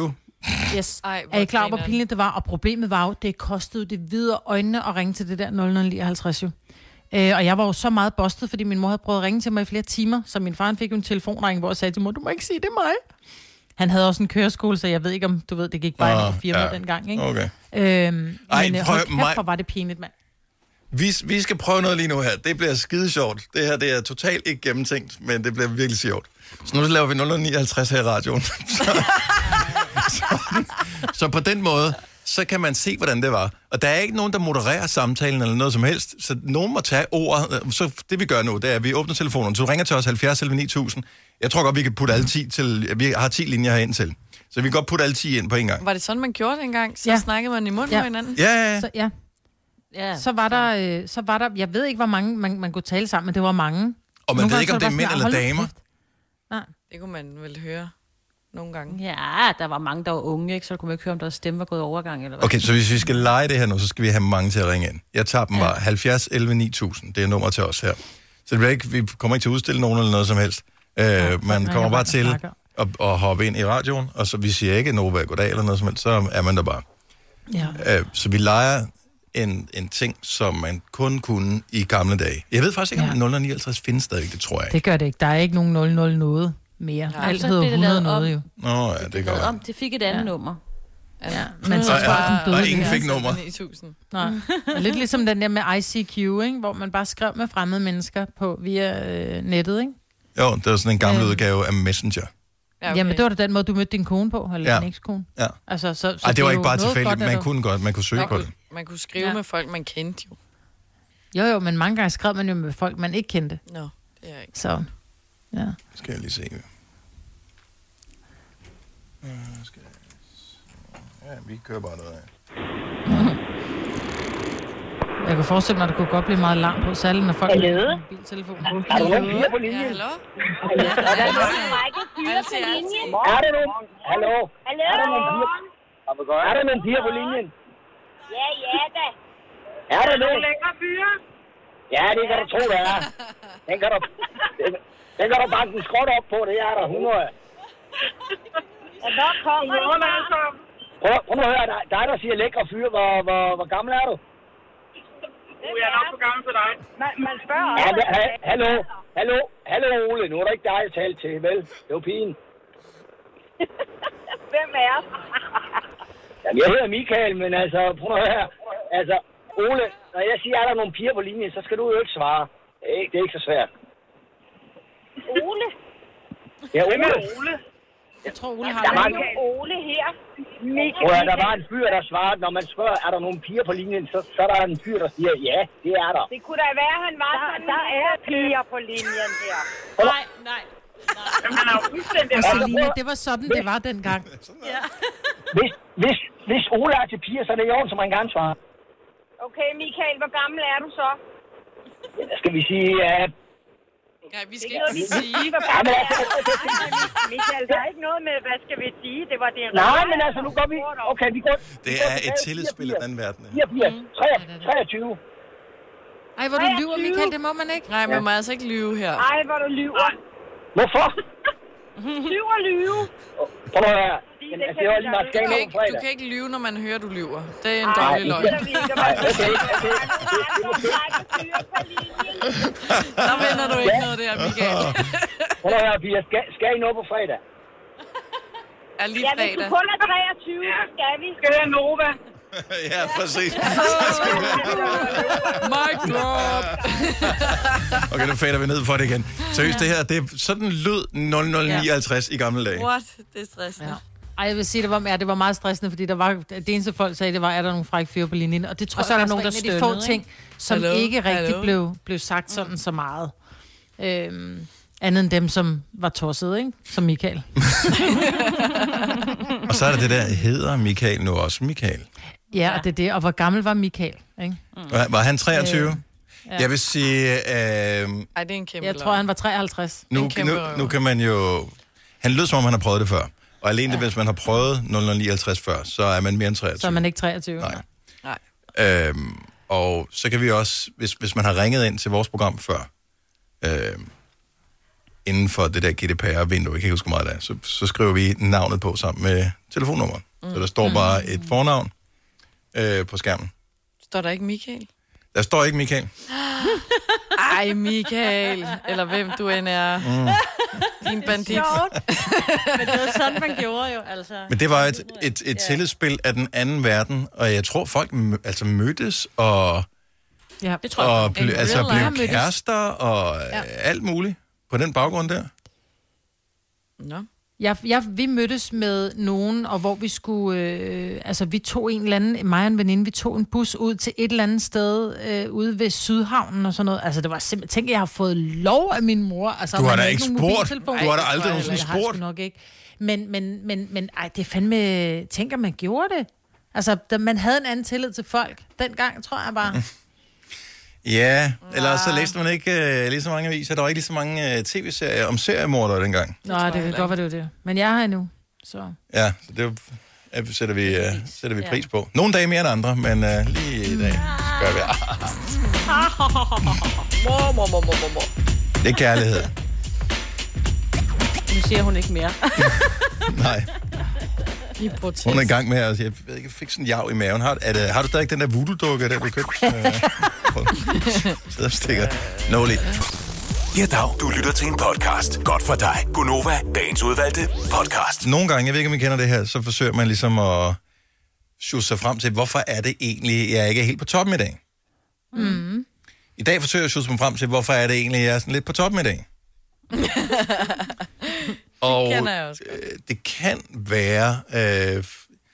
Yes. Ej, er I klar over, hvor grineren. pinligt det var? Og problemet var jo, det kostede det videre øjnene at ringe til det der nul nul nioghalvtreds jo. Øh, og jeg var jo så meget bustet, fordi min mor havde prøvet at ringe til mig i flere timer, så min far fik jo en telefonring, hvor jeg sagde til mor, du må ikke sige, det er mig. Han havde også en køreskole, så jeg ved ikke om, du ved, det gik bare Åh, i firma ja. dengang, ikke? Okay. Øhm, Ej, men prøv- hold kæft, mig- hvor var det pinligt, mand. Vi, vi skal prøve noget lige nu her. Det bliver skide sjovt. Det her, det er totalt ikke gennemtænkt, men det bliver virkelig sjovt. Så nu laver vi nul nul nioghalvtreds her i radioen. så, så, så på den måde, så kan man se, hvordan det var. Og der er ikke nogen, der modererer samtalen eller noget som helst. Så nogen må tage ordet. Så det vi gør nu, det er, at vi åbner telefonen. Så du ringer til os halvfjerds elleve ni tusind. Jeg tror godt, vi kan putte alle ti til. Vi har ti linjer herind til. Så vi kan godt putte alle ti ind på en gang. Var det sådan, man gjorde det engang? Så Ja. snakkede man i munden Ja. på hinanden? Ja, ja, ja. Så, ja. Ja, Så var der, øh, så var der, jeg ved ikke, hvor mange man, man kunne tale sammen, men det var mange. Og man Nogle ved ikke, om gange det er så mænd var det eller sådan, damer. Nej. Det kunne man vel høre nogle gange. Ja, der var mange, der var unge, ikke? Så kunne man ikke høre, om deres stemme var gået i overgang, eller hvad? Okay, så hvis vi skal lege det her nu, så skal vi have mange til at ringe ind. Jeg tager dem bare halvfjerds elleve ni tusind. Det er nummer til os her. Så det bliver ikke, vi kommer ikke til at udstille nogen eller noget som helst. Øh, man kommer bare til at, at hoppe ind i radioen, og så vi siger ikke Nova goddag eller noget som helst, så er man der bare. Ja. Øh, så vi leger en, en ting, som man kun kunne i gamle dage. Jeg ved faktisk ikke, om Ja. nul nul nioghalvtreds findes stadig, det tror jeg ikke. Det gør det ikke. Der er ikke nogen nul nul noget mere. Nej, Alt så hedder blev det hundrede lavet om. noget jo. Nå ja, det gør Lavet jeg. om, det fik et andet Ja. nummer. Ja, men så Og- tror jeg, den og- døde. og ingen lidt. fik nummer. ni tusind. Nej. Og lidt ligesom den der med I C Q, ikke? Hvor man bare skrev med fremmede mennesker på via øh, nettet, ikke? Jo, det var sådan en gammel Øh. udgave af Messenger. Ja, okay. Jamen, det var da den måde, du mødte din kone på, eller Ja. din ekskone. Ja. Altså, så, så Ej, det var er ikke jo bare noget tilfældigt. godt, at Man du- kunne godt, man kunne søge Man på kunne, det. man kunne skrive Ja. med folk, man kendte jo. Jo, jo, men mange gange skrev man jo med folk, man ikke kendte. Nå, det er ikke. Så, ja. Skal jeg lige se. Øh, skal jeg... Ja, vi kører bare noget af. Jeg kan forestille mig, at det kunne godt blive meget larm på, særligt når folk Hallo? har mobiltelefoner. Er der nogen piger på Ja, linjen? hallo? Er der nogen piger på linjen? Er der nogen? Hallo? Er der nogen piger? Er der nogen piger på linjen? Ja, ja da. Er der nogen? længere fyre? Ja, det kan du tro, der er. Den kan du, den, den kan du banke en skråt op på, det er der hundrede. Ja, der kommer I fra. Prøv, prøv nu at høre, dig, dig der siger lækre fyre, hvor, hvor, hvor gammel er du? Du er nok for gammel til dig. Man, man spørger Ja, også. men, ha, hallo, hallo, hallo Ole, nu er der ikke dig, jeg talte til, vel? Det er jo pigen. Hvem er det? Jamen, jeg hedder Michael, men altså, prøv nu at høre. Altså, Ole, når jeg siger, er der nogle piger på linjen, så skal du jo ikke svare. Det er ikke, det er ikke så svært. Ole? Ja, Ole. Ole? Jeg tror, Ole har Der var, Ikke Ole her. Prøv at høre, der var en fyr, der svarede, når man spørger, er der nogle piger på linjen, så, så er der en fyr, der siger, ja, det er der. Det kunne da være, han var der, sådan. Der er piger på linjen her. Nej, nej. Jamen, han er jo fuldstændig... Og Selina, det var sådan, det var dengang. Ja. Hvis, hvis, hvis Ole er til piger, så er det i orden, så man gerne svare. Okay, Michael, hvor gammel er du så? Ja, der skal vi sige, ja... Nej, vi skal Det er ikke noget, sige. Hvor gammel er du? Michael, der er ikke noget med, hvad skal vi sige? Det var det... Nej, men altså, nu går vi... Okay, vi går... Det er et tillidsspil i den verden. fireogfirs, treogtyve. Ej, hvor du lyver, Michael, det må man ikke. Nej, man må altså ikke lyve her. Ej, hvor du lyver. Hvorfor? Lyv og lyve. Prøv nu at høre. Jamen, altså, det var lige meget Du skæng kan, over ikke, du fredag. kan ikke lyve, når man hører, du lyver. Det er en Ej, dårlig det løgn. gider vi ikke. Nej, okay, okay. Der vender du ikke noget der, Michael. Prøv nu at høre, Pia. Skal, skal I nå på fredag? Er lige Ja, hvis du fredag. kun er treogtyve, så skal vi. Skal det Nova? Ja, præcis. Mic drop. Okay, nu fader vi ned for det igen. Seriøst, det her, det er sådan lød nul nul nioghalvtreds i gamle dage. What? Det er stressende. Ja. Ej, jeg vil sige, det var, ja, det var meget stressende, fordi der var, det eneste folk sagde, det var, er der nogle frække fyre på linjen? Og det tror Og så jeg, er der der er nogen, der nogen, der stønnede, få ting, som Hallo? ikke rigtig Hallo? blev, blev sagt sådan så meget. Øhm, andet end dem, som var tossede, ikke? Som Michael. Og så er der det der, hedder Michael nu også Michael? Ja, og det er det. Og hvor gammel var Michael, ikke? Var, var han treogtyve? Øh, ja. Jeg vil sige, øh, Ej, det er en kæmpe Jeg tror, han var treoghalvtreds. nu, En kæmpe nu, røv. nu kan man jo... Han lød som om, han har prøvet det før. Og alene ja. hvis man har prøvet nul nul nioghalvtreds før, så er man mere end treogtyve. Så er man ikke treogtyve. Nej. Nej. Øhm, og så kan vi også, hvis, hvis man har ringet ind til vores program før, øhm, inden for det der G D P R-vindue, jeg kan ikke huske meget af, så, så skriver vi navnet på sammen med telefonnummeret. Mm. Så der står bare et fornavn øh, på skærmen. Står der ikke Michael? Der står ikke Michael. Ej, Michael. Eller hvem du end er. Mm. Din bandit. Men det var sådan, man gjorde jo, altså. Men det var et, et, et ja. tillidsspil af den anden verden, og jeg tror, folk mø- altså mødtes og, ja, det tror jeg, og ble, altså, blev kærester og ja. alt muligt på den baggrund der. Nå. Ja, ja, vi mødtes med nogen, og hvor vi skulle, øh, altså vi tog en eller anden, mig og en veninde, vi tog en bus ud til et eller andet sted, øh, ude ved Sydhavnen og sådan noget. Altså det var simpelthen, tænk, jeg har fået lov af min mor. Altså, du har da ikke spurgt. Du har da aldrig nogensinde spurgt. Nok ikke. Men, men, men, men ej, det er fandme, tænker man gjorde det. Altså, da man havde en anden tillid til folk. Dengang, tror jeg bare. Ja, eller så læste man ikke uh, lige så mange aviser. Der var ikke lige så mange uh, tv-serier om seriemordere dengang. Nå, det, det kan godt være, det var det. Men jeg er her nu, så... Ja, så det uh, sætter vi, uh, sætter vi pris på. Nogle dage mere end andre, men uh, lige i dag gør vi... Det er kærlighed. Nu siger hun ikke mere. Nej. Hun er i gang med at jeg ved ikke, jeg fik sådan en jav i maven. Har, er det, har du stadig den der voodoo-dukke, der du købte? Sidder og stikker. Nå lige. Ja, dag. Du lytter til en podcast. Godt for dig. Gonova, dagens udvalgte podcast. Nogle gange, jeg ved ikke, om I kender det her, så forsøger man ligesom at sjusse sig frem til, hvorfor er det egentlig, jeg ikke er helt på toppen i dag? Mm. I dag forsøger jeg at sjusse mig frem til, hvorfor er det egentlig, jeg er sådan lidt på toppen i dag? Og det, øh, det kan være, øh,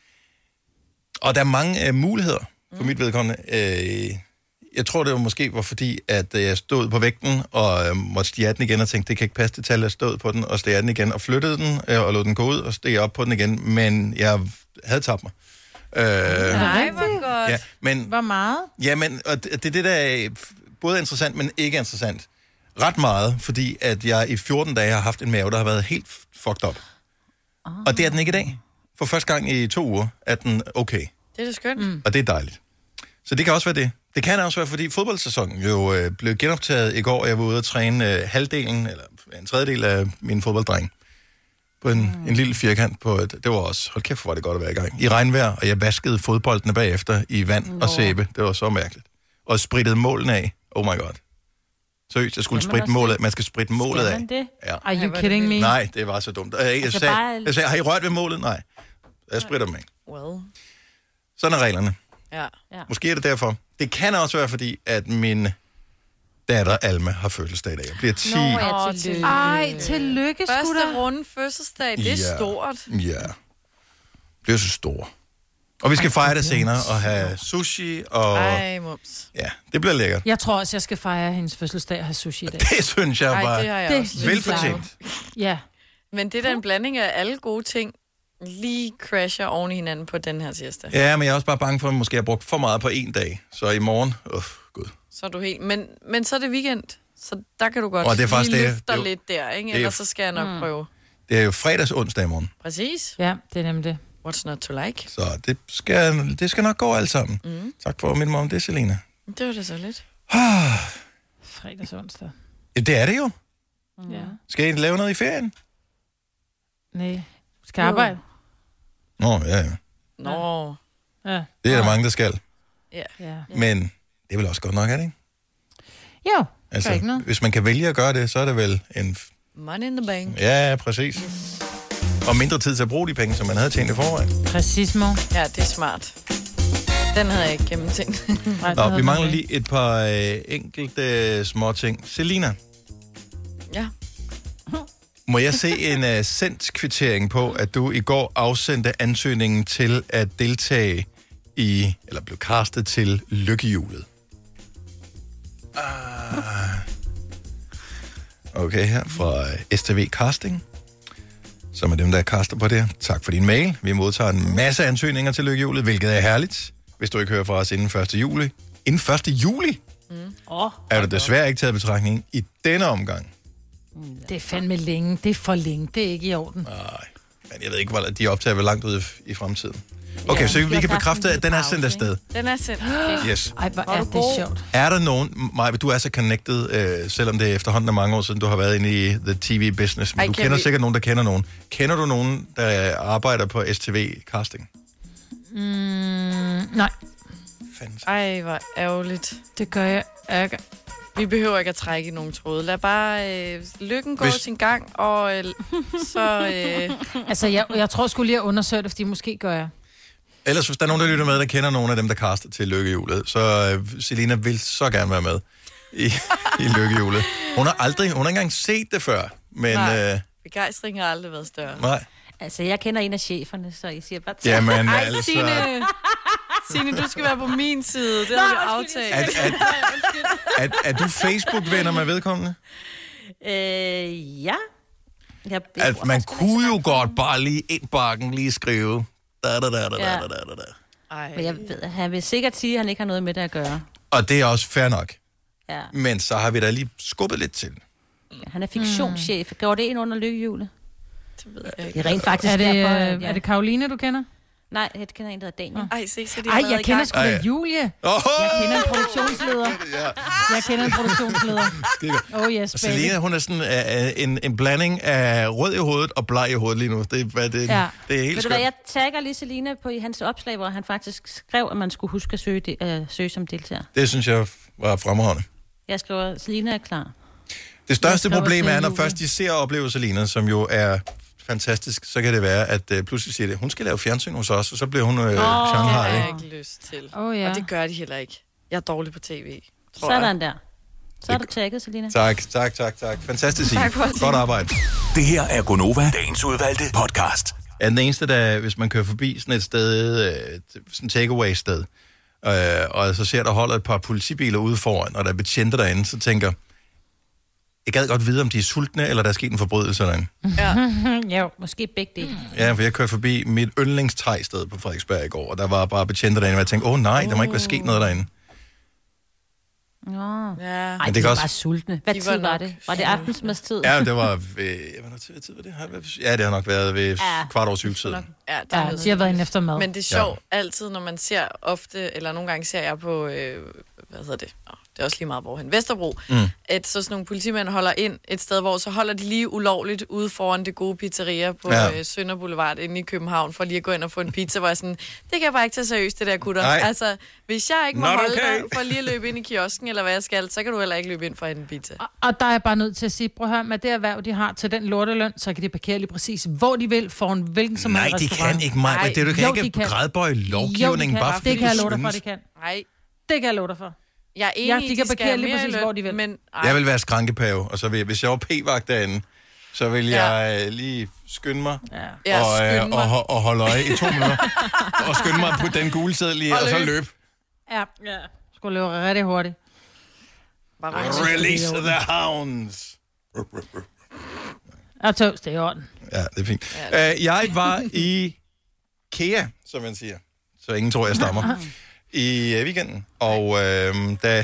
og der er mange øh, muligheder for mm. mit vedkommende. Øh, jeg tror, det var måske var fordi, at jeg stod på vægten og øh, måtte stige den igen og tænkte, det kan ikke passe det tal, jeg stod på den, og steg den igen og flyttede den øh, og lod den gå ud og steg op på den igen, men jeg havde tabt mig. Øh, Nej, hvor godt. Ja, men, hvor meget? Ja, men og det, det er det, der er både interessant, men ikke interessant. Ret meget, fordi at jeg i fjorten dage har haft en mave, der har været helt fucked up. Oh. Og det er den ikke i dag. For første gang i to uger er den okay. Det er da skønt. Mm. Og det er dejligt. Så det kan også være det. Det kan også være, fordi fodboldsæsonen jo øh, blev genoptaget i går, og jeg var ude at træne øh, halvdelen, eller en tredjedel af min fodbolddreng. På en, mm. en lille firkant på et, det var også, hold kæft, hvor var det godt at være i gang. I regnvejr, og jeg vaskede fodboldene bagefter i vand Nå. og sæbe. Det var så mærkeligt. Og sprittede målene af. Oh my god. Seriøst, jeg skulle spritte målet. Man skal spritte målet af. Det? Ja. Are you kidding me? Nej, det var så dumt. Jeg, jeg, sagde, jeg sagde, har I rørt ved målet? Nej. Jeg spritter dem af. Well. Sådan er reglerne. Ja. Ja. Måske er det derfor. Det kan også være, fordi at min datter Alma har fødselsdag i dag. Jeg bliver ti. Nå, ja, tillykke. Ej, tillykke, sgu da. Første runde fødselsdag, det er ja. stort. Ja. Det er så stort. Og vi skal fejre det senere og have sushi og... Ej, mums. Ja, det bliver lækkert. Jeg tror også, jeg skal fejre hendes fødselsdag og have sushi i dag. Det synes jeg bare. Ej, det har jeg også. Velfortjent. Ja. Men det er da en blanding af alle gode ting, lige crasher oven i hinanden på den her tirsdag. Ja, men jeg er også bare bange for, at jeg måske har brugt for meget på en dag. Så i morgen... Uff, gud. Så er du helt... Men, men så er det weekend, så der kan du godt og det er faktisk lige det, løfte dig jo, lidt der, ikke? Ellers så skal jeg nok mm. prøve. Det er jo fredags onsdag i morgen. Præcis. Ja, det er nemlig det. What's not to like? Så det skal, det skal nok gå alt sammen. Mm. Tak for min mor om det, Selina. Det var det så lidt. Fredags onsdag. Ja, det er det jo. Mm. Ja. Skal I lave noget i ferien? Nej. Skal arbejde? Nå, ja, ja. Nå. Ja. Det er der mange, der skal. Ja. ja. Men det er vel også godt nok, er det ikke? Jo, altså, ikke noget. Hvis man kan vælge at gøre det, så er det vel en... Money in the bank. Ja, præcis. Og mindre tid til at bruge de penge, som man havde tjent i forvejen. Præcis, mor. Ja, det er smart. Den havde jeg ikke gennemtænkt. Nå, vi mangler lige et par øh, enkelte øh, små ting. Selina. Ja. Må jeg se en uh, sendt kvittering på, at du i går afsendte ansøgningen til at deltage i, eller blev castet til Lykkehjulet? Ah. Okay, her fra S T V Casting, som er dem, der caster på det. Tak for din mail. Vi modtager en masse ansøgninger til Lykkehjulet, hvilket er herligt. Hvis du ikke hører fra os inden første juli. Inden første juli? Mm. Oh, er du desværre ikke taget betragtning i denne omgang. Det er fandme længe. Det er for længe. Det er ikke i orden. Nej, men jeg ved ikke, hvor de optager vel langt ud i, i fremtiden. Okay, Ja. så vi De har kan haft bekræfte, en at den er pause, sendt afsted. Den er sendt. Yes. Ej, hvor Hvor er er det du god. sjovt. Er der nogen, Maja, du er så connected, øh, selvom det er efterhånden er mange år siden, du har været inde i the T V-business, men Ej, du kan kender vi- sikkert nogen, der kender nogen. Kender du nogen, der arbejder på S T V-casting? Mm, nej, Ej, hvor ærgerligt. det gør jeg ikke. Vi behøver ikke at trække i nogen tråde. Lad bare øh, lykken gå Hvis- sin gang, og øh, så... Øh, Altså, jeg, jeg tror sgu lige at undersøge det, fordi måske gør jeg. Ellers, hvis der er nogen, der lytter med, der kender nogen af dem, der caster til Lykkehjulet, så øh, Selina vil så gerne være med i, i Lykkehjulet. Hun har aldrig, hun har ikke engang set det før, men Nej. øh, begejstringen har aldrig været større. nej. Altså, jeg kender en af cheferne, så I siger bare... Jamen, Ej, altså... Signe. Signe, du skal være på min side. Det har vi aftalt. Er, er, er, er du Facebook-venner med vedkommende? Øh, ja. Jeg, At man kunne jo godt bare lige ind bakken lige skrive. Da, da, da, da, da, Ja. da, da, da. Ej. Men jeg ved, han vil sikkert sige, at han ikke har noget med det at gøre. Og det er også fair nok. Ja. Men så har vi da lige skubbet lidt til. Han er fiktionschef. Går det ind under lykkehjulet? Det ved jeg Det er rent faktisk Er det, derfor, øh, at jeg... er det Karoline, du kender? Nej, jeg kender en, der hedder Daniel. Ej, se, så de Ej, har været jeg i kender gang. sgu da Ej. Julie. Oh! Jeg kender en produktionsleder. Jeg kender en produktionsleder. Oh yes, baby. Selina, hun er sådan uh, en, en blanding af rød i hovedet og bleg i hovedet lige nu. Det, er- det, Ja. det er helt Ved du hvad, skønt. jeg tagger lige Selina på i hans opslag, hvor han faktisk skrev, at man skulle huske at søge, de, øh, søge som deltager. Det synes jeg var fremragende. Jeg skriver, Selina er klar. Det største skriver problem til er, når Julie. først de ser og oplever Selina, som jo er fantastisk, så kan det være, at uh, pludselig siger det, hun skal lave fjernsyn hos os, og så bliver hun uh, oh, Det har Shanghai. jeg Ikke? ikke lyst til. Oh, ja. Og det gør de heller ikke. Jeg er dårlig på tv, tror Sådan jeg. der. Så er du tagget, Selina. Tak, tak, tak, tak. Fantastisk, Signe. Tak for at Godt arbejde. Det her er Gonova, dagens udvalgte podcast. Er den eneste, der, hvis man kører forbi sådan et sted, øh, sådan et takeaway-sted, øh, og så ser der holder et par politibiler ude foran, og der er betjente derinde, så tænker, jeg gad godt vide, om de er sultne, eller der er sket en forbrydelse derinde. Ja. Jo. Måske begge dele. Ja, for jeg kørte forbi mit yndlingstejsted på Frederiksberg i går, og der var bare betjente derinde, og jeg tænkte, åh oh, nej, der må ikke være sket noget derinde. Nå. Ja. Ej, Men det de kan var også- bare sultne. Hvad De tid var var nok det? Var det aftensmadstid? Ja, det var ved, hvad tid, tid var det? Har det været- Ja, det har nok været ved Ja. kvart over syv tid. Ja, det Ja, er de har været inde efter mad. Men det er sjovt ja. altid, når man ser ofte, eller nogle gange ser jeg på, øh, hvad hedder det? Oh, det er også lige meget, hvor han Vesterbro, Mm. at så sådan nogle politimænd holder ind et sted, hvor så holder de lige ulovligt ude foran det gode pizzeria på Ja. ja. øh, Sønder Boulevard inde i København, for lige at gå ind og få en pizza, hvor jeg sådan, det kan jeg bare ikke tage seriøst, det der gutter. Nej. Altså, hvis jeg ikke må Not holde okay. dig for lige at løbe ind i kiosken, eller hvad jeg skal, så kan du heller ikke løbe ind for en pizza. Og, og der er jeg bare nødt til at sige, prøv at høre, med det erhverv, de har til den lorteløn, så kan de parkere lige præcis, hvor de vil, foran hvilken som Nej, helst de restaurant. kan ikke, mig. Nej. Det du kan Jo, ikke de kan. grædbøje Jo, lovgivningen, de bare kan. fordi Det kan jeg love dig synes. for, de kan. Nej, Det kan jeg love dig for. jeg er enig, Ja, i, de kan skal parkere have lige mere i præcis, løn, hvor de vil. Men, ej, Jeg vil være skrankepave, og så vil, hvis jeg var p-vagt derinde, så vil Ja. jeg øh, lige skynde mig Ja. Ja, og, øh, skynde mig. og, og, og holde øje i to minutter. Og skynde mig på den gule seddel lige, og, Og så løb. løb. Ja, ja. Skulle løbe rigtig hurtigt. Bare Release the hounds. Og toast, det er i orden. Ja, det er fint. Uh, jeg var i Kea, som man siger. Så ingen tror, jeg stammer. I uh, weekenden. Og uh, da...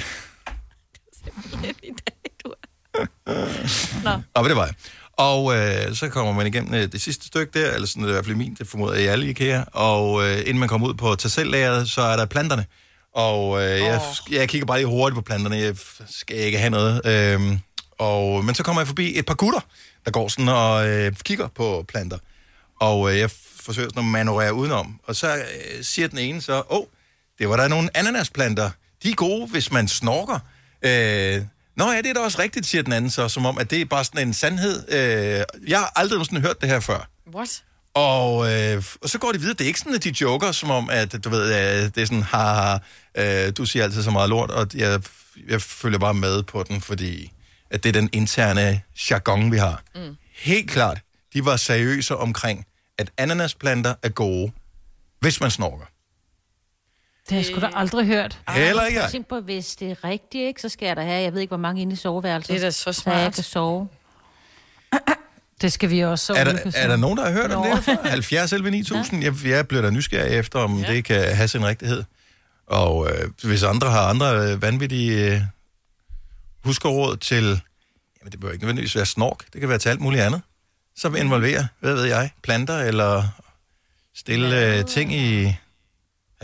Nå. Nå, men det var jeg. Og øh, så kommer man igennem øh, det sidste stykke der, eller sådan er det i hvert fald min, det formoder jeg alle i IKEA. Og øh, inden man kommer ud på tassellæret, så er der planterne. Og øh, jeg, jeg kigger bare lige hurtigt på planterne, jeg skal ikke have noget. Øhm, og, men så kommer jeg forbi et par gutter, der går sådan og øh, kigger på planter. Og øh, jeg forsøger sådan at manøvrere udenom. Og så øh, siger den ene så, åh, oh, det var der nogle ananasplanter. De er gode, hvis man snorker. Øh, Nå ja, det er da også rigtigt, siger den anden så, som om, at det er bare sådan en sandhed. Øh, jeg har aldrig sådan hørt det her før. What? Og, øh, og så går de videre. Det er ikke sådan, at de joker, som om, at du ved, øh, det er sådan, haha, øh, du siger altid så meget lort, og jeg, jeg følger bare med på den, fordi at det er den interne jargon, vi har. Mm. Helt klart, de var seriøse omkring, at ananasplanter er gode, hvis man snorker. Det har jeg sgu da aldrig hørt. Heller ikke jeg. Tænk på, hvis det er rigtigt, ikke, så skal jeg da have, jeg ved ikke, hvor mange inde i soveværelset. Det er da så Så jeg smart. kan sove. Det skal vi også. Er der, er der nogen, der har hørt om det her? halvfjerds elleve ni tusind? Jeg, jeg bliver da nysgerrig efter, om ja. det kan have sin rigtighed. Og øh, hvis andre har andre øh, vanvittige øh, huskerråd til, jamen det bør ikke nødvendigvis være snork, det kan være til alt muligt andet, som involverer, hvad ved jeg, planter eller stille øh, ting i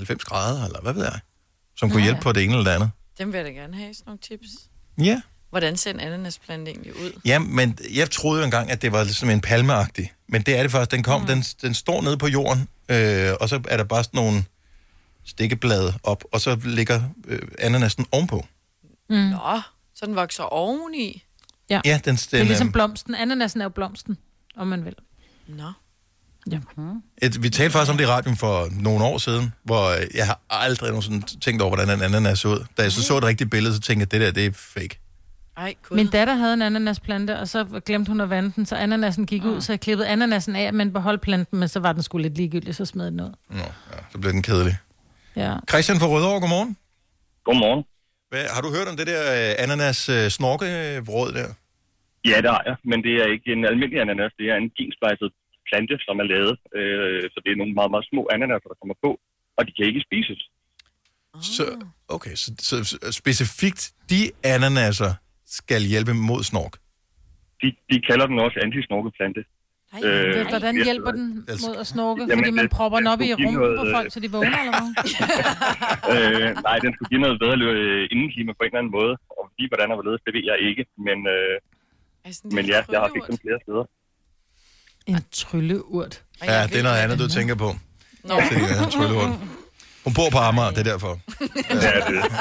halvfems grader, eller hvad ved jeg, som kunne hjælpe på det ene eller det andet. Dem vil jeg da gerne have, sådan nogle tips. Ja. Hvordan ser en ananasplante egentlig ud? Ja, men jeg troede jo engang, at det var sådan en palmeagtig. Men det er det faktisk. Den kom, mm. den, den står nede på jorden, øh, og så er der bare sådan nogle stikkeblade op, og så ligger øh, ananasen ovenpå. Mm. Nå, så den vokser oveni. Ja, ja den, den, det er ligesom blomsten. Ananasen er jo blomsten, om man vil. Nå. Ja. Et, vi talte faktisk om det i radioen for nogle år siden, hvor jeg har aldrig nogensinde tænkt over, hvordan en ananas så ud. Da jeg så så et rigtigt billede, så tænkte jeg, at det der, det er fake. Ej, cool. Min datter havde en ananasplante, og så glemte hun at vande den, så ananasen gik ud, så jeg klippede ananasen af, men beholdt planten, men så var den sgu lidt ligegyldig, så smed den ud. Nå, ja, så blev den kedelig. Ja. Christian fra Rødovre, godmorgen. Godmorgen. Hvad, har du hørt om det der uh, ananas-snorkebrød uh, der? Ja, det har jeg, men det er ikke en almindelig ananas, det er en gensplejset plante, som er lavet, øh, så det er nogle meget, meget små ananaser, der kommer på, og de kan ikke spises. Så, okay, så, så specifikt de ananaser skal hjælpe mod snork? De, de kalder den også anti-snorkeplante. Øh, Hvordan hjælper den mod at snorke? Jamen, fordi man propper den op i rummet noget, på folk, så de vågner, eller hvad? øh, nej, den skulle give noget bedre indeklima på en eller anden måde, og lige hvordan der var ledet, det ved jeg ikke, men, øh, men ja, jeg har fik dem flere steder. En trylleurt. Ja, det er noget andet, du tænker på. Nå. Det er en trylleurt. Hun bor på Amager, det er derfor. Ja, det er det.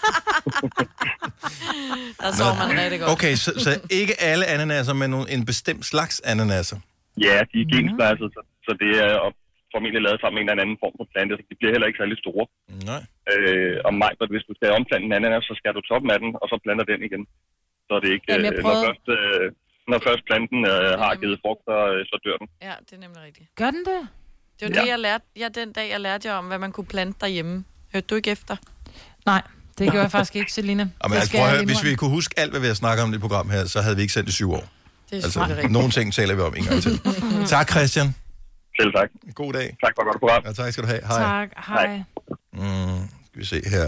Der sover man rigtig godt. Okay, så, så ikke alle ananaser, men en bestemt slags ananaser? Ja, de er gensplejset, så, så det er formentlig lavet sammen med en eller anden form for plante, så de bliver heller ikke særlig store. Nej. Øh, og mig, hvis du skal omplante en ananas, så skal du toppen af den, og så planter den igen. Så er det ikke, Jamen, øh, når, først, øh, når først planten øh, har givet frugt, så, øh, så dør den. Ja, det er nemlig rigtigt. Gør den det? Det var ja. det, jeg lærte. Ja, den dag, jeg lærte jer om, hvad man kunne plante derhjemme. Hørte du ikke efter? Nej, det gjorde jeg faktisk ikke, Selina. Jamen, altså, prøv at høre, hvis vi kunne huske alt, hvad vi har snakket om i det program her, så havde vi ikke sendt i syv år. Det er altså, rigtigt. Nogle ting taler vi om en gang til. Tak, Christian. Selv tak. God dag. Tak for et godt program. Ja, tak skal du have. Hej. Tak, hej. Mm, skal vi se her.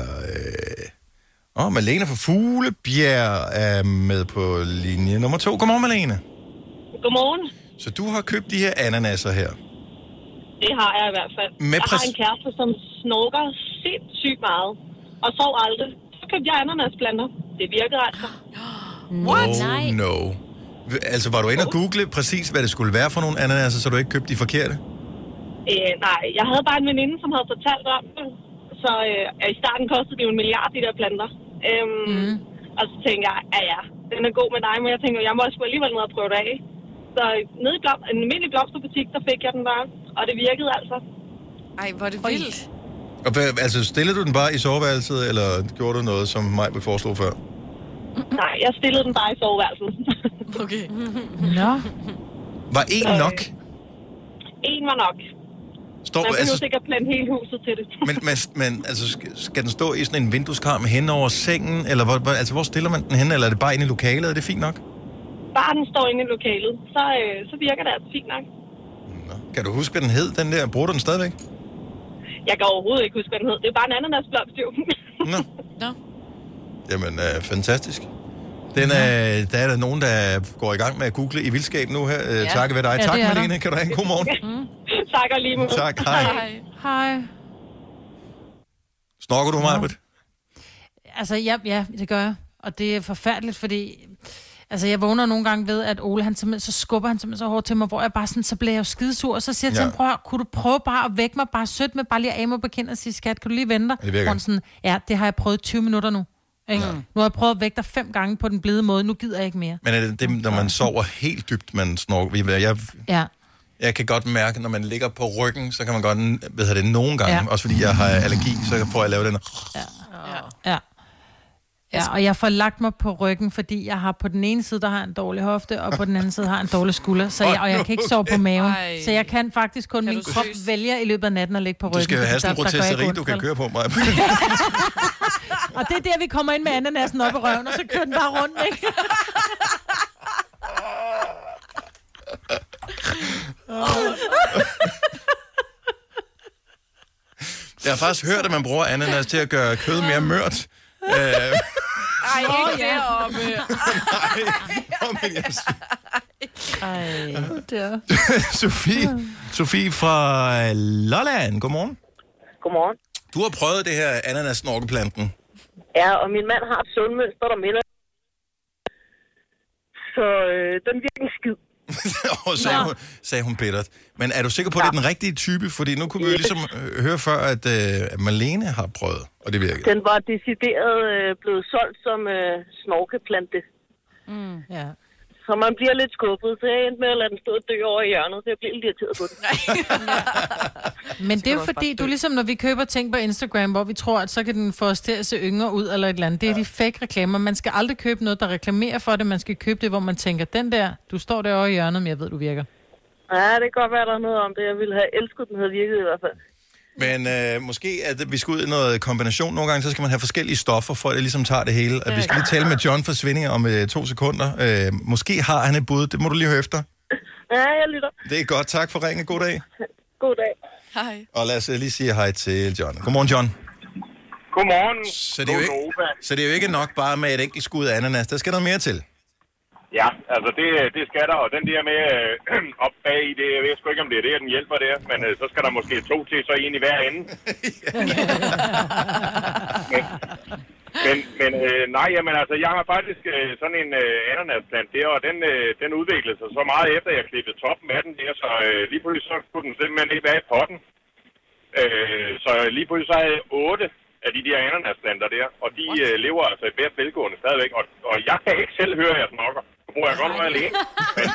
Åh, øh... oh, Malene fra Fuglebjerg er med på linje nummer to. Godmorgen, Malene. Godmorgen. Så du har købt de her ananaser her? Det har jeg i hvert fald. Med jeg har en kæreste, som snorker sindssygt meget, og sov aldrig. Så købte jeg ananasplanter. Det virkede altså. What? Oh, no. Altså, var du inde og google præcis, hvad det skulle være for nogle ananaser, så du ikke købte de forkerte? Øh, nej, jeg havde bare en veninde, som havde fortalt om det. Så øh, i starten kostede det jo en milliard, de der planter. Øhm, mm. Og så tænkte jeg, ja ja, den er god med dig, men jeg tænkte, jeg må sgu alligevel ned og prøve det af. Så nede i blom, en almindelig blomsterbutik, der fik jeg den bare, og det virkede altså. Ej, hvor er det vildt. Og hvad, altså, stillede du den bare i soveværelset, eller gjorde du noget, som mig vil foreslå før? Nej, jeg stillede den bare i soveværelset. Okay. Nå. Var en nok? En var nok. Står, Man behøver altså, sikkert plante hele huset til det. men, men, men altså, skal, skal den stå i sådan en vindueskarm hen over sengen, eller hvor, altså, hvor stiller man den hen, eller er det bare inde i lokalet? Er det fint nok? Bare den står inde i lokalet, så, øh, så virker det altså fint nok. Nå. Kan du huske, hvad den hed, den der? Bruger du den stadigvæk? Jeg kan overhovedet ikke huske, hvad den hed. Det er bare en ananasblomst, jo. Nå. Nå. Jamen, øh, fantastisk. Den, øh, der er der nogen, der går i gang med at google i vildskab nu her. Øh, ja. Tak ved dig. Ja, tak, det er Malene. der. Kan du have en god morgen? Mm. Tak og lige måde. Tak, hej. Hej. Hej. Snorker du, Maj-Brit? Altså, ja, ja, det gør jeg. Og det er forfærdeligt, fordi... Altså, jeg vågner nogle gange ved, at Ole, han simpelthen, så skubber han simpelthen så hårdt til mig, hvor jeg bare sådan, så bliver jeg jo skidesur, og så siger jeg til Ja. ham, prøv, kunne du prøve bare at vække mig, bare sødt med, bare lige af mig på kind og sige, skat, kan du lige vente dig? Det virker. Og sådan, ja, det har jeg prøvet tyve minutter nu. Ikke? Ja. Nu har jeg prøvet at vække dig fem gange på den blide måde, nu gider jeg ikke mere. Men er det, det når man sover helt dybt, man snorker? Jeg, Ja. jeg kan godt mærke, når man ligger på ryggen, så kan man godt, ved jeg det, nogle gange, Ja. også fordi jeg har allergi, så får jeg lavet den. Ja. Ja. Ja, og jeg får lagt mig på ryggen, fordi jeg har på den ene side, der har en dårlig hofte, og på den anden side har en dårlig skulder, så jeg, og jeg kan ikke sove på maven. Ej. Så jeg kan faktisk kun, min krop søs? vælger i løbet af natten at ligge på ryggen. Du skal have sådan en der- der går jeg rotesseri, ikke du kan ondt, køre på mig. Og det er der, vi kommer ind med ananasen op i røven, og så kører den bare rundt, ikke? Jeg har faktisk hørt, at man bruger ananas til at gøre kød mere mørt. Øh, Ej, ikke deroppe. Ej, det er... Sofie, Sofie fra Lolland. Godmorgen. Godmorgen. Du har prøvet det her ananas-snorkeplanten. Ja, og min mand har et sundmønster, der minder. Så øh, den virker en skid. Og sagde hun, sagde hun bittert. Men er du sikker på, at ja. det er den rigtige type? Fordi nu kunne vi jo ligesom høre før, at øh, Marlene har prøvet, og det virkede. Den var decideret øh, blevet solgt som øh, snorkeplante. Mm. Ja. Så man bliver lidt skuffet, så jeg endte med at lade den stå og dø over i hjørnet, så jeg blev lidt irriteret på den. Men det er jo fordi, du ligesom, når vi køber ting på Instagram, hvor vi tror, at så kan den få os til at se yngre ud eller et eller andet. Det er ja. de fake reklamer. Man skal aldrig købe noget, der reklamerer for det. Man skal købe det, hvor man tænker, den der, du står derovre i hjørnet, men jeg ved, du virker. Ja, det kan godt være, der er noget om det. Jeg ville have elsket, den havde virket i hvert fald. Men øh, måske, at vi skal ud i noget kombination. Nogle gange, så skal man have forskellige stoffer, for at det ligesom tager det hele. Vi skal lige tale med John for Svindinger om øh, to sekunder. Øh, måske har han et bud. Det må du lige høre efter. Ja, jeg lytter. Det er godt. Tak for ringen. God dag. God dag. Hej. Og lad os lige sige hej til John. Godmorgen, John. Godmorgen. Så det, er jo ikke, så det er jo ikke nok bare med et enkelt skud af ananas. Der skal noget mere til. Ja, altså det, det skal der, og den der med øh, op bag i det, jeg ved sgu ikke, om det er det, den hjælper der, men øh, så skal der måske to til, så en i hver ende. men men, men øh, nej, jamen altså, jeg har faktisk øh, sådan en øh, ananasplant der, og den, øh, den udviklede sig så meget efter, at jeg klippede toppen af den der, så øh, lige pludselig så kunne den simpelthen ikke være i potten. Øh, så lige pludselig så havde jeg otte af de der ananasplanter der, og de øh, lever altså i bedre velgående stadigvæk, og, og jeg kan ikke selv høre, at jeg snokker. Så bruger jeg godt være alene. Men,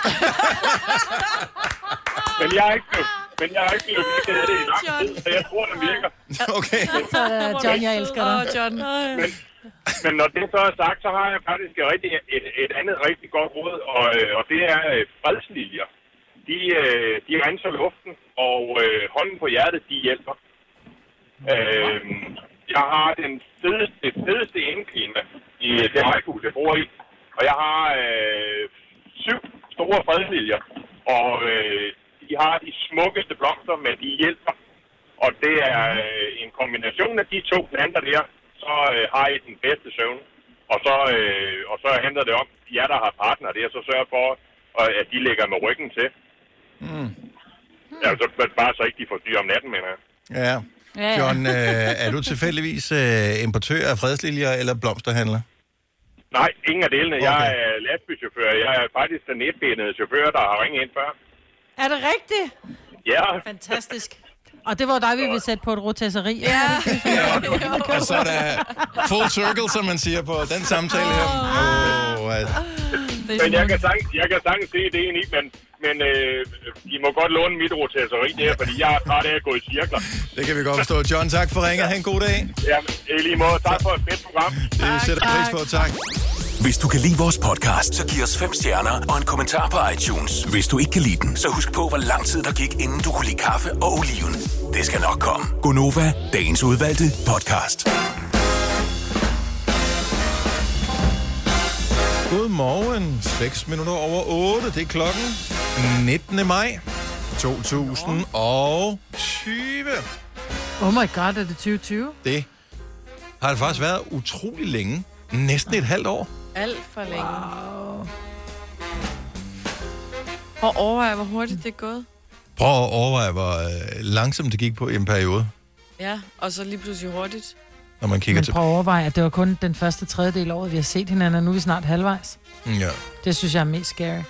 men jeg er ikke men jeg er ikke blevet virkelig af det i lang tid, så jeg tror, den virker. Okay. Så, uh, John, jeg elsker dig. Åh, John. Men, men når det så er sagt, så har jeg faktisk et, rigtig, et, et andet rigtig godt råd, og, og det er øh, fredsliljer. De, øh, de renser luften, og øh, hånden på hjertet, de hjælper. Øh, jeg har den fedeste, fedeste indklima i det rækkehus, jeg bor i. Og jeg har øh, syv store fredsliljer, og øh, de har de smukkeste blomster, men de hjælper. Og det er øh, en kombination af de to planter der, så øh, har I den bedste søvn. Og så, øh, og så handler det om, jer der har partner der, så sørger for, at de lægger med ryggen til. Mm. Altså bare så ikke de får styr om natten, mener jeg. Ja. John, øh, er du tilfældigvis øh, importør af fredsliljer eller blomsterhandler? Nej, ingen af delene. Okay. Jeg er lastbilchauffør. Jeg er faktisk den etbenede chauffør, der har ringet ind før. Er det rigtigt? Ja. Fantastisk. Og det var dig, vi ville sætte på et rotasseri. Ja. ja. Og så er der full circle, som man siger på den samtale her. Oh, oh, men jeg kan sagtens, jeg kan sagtens se det ind i, men, men øh, I må godt låne mit rotasseri der, fordi jeg er træt af at gå i cirkler. Det kan vi godt forstå. John, tak for ringet. Ha' en god dag. Ja, i lige måde. Tak for et fedt program. Det tak, sætter tak. pris på. Tak. Hvis du kan lide vores podcast, så giv os fem stjerner og en kommentar på iTunes. Hvis du ikke kan lide den, så husk på, hvor lang tid der gik, inden du kunne lide kaffe og oliven. Det skal nok komme. Gonova, dagens udvalgte podcast. Godmorgen. seks minutter over otte. Det er klokken nittende maj to tusind og tyve. Oh my god, er det tyve tyve? Det har det faktisk været utrolig længe. Næsten et halvt år. Alt for længe. Wow. Og overvej, hvor hurtigt det er gået. Prøv at overveje, hvor øh, langsomt det gik på i en periode. Ja, og så lige pludselig hurtigt. Når man kigger Men til... prøv at overveje, at det var kun den første tredjedel af året, vi har set hinanden, og nu er vi snart halvvejs. Ja. Det synes jeg er mest scary.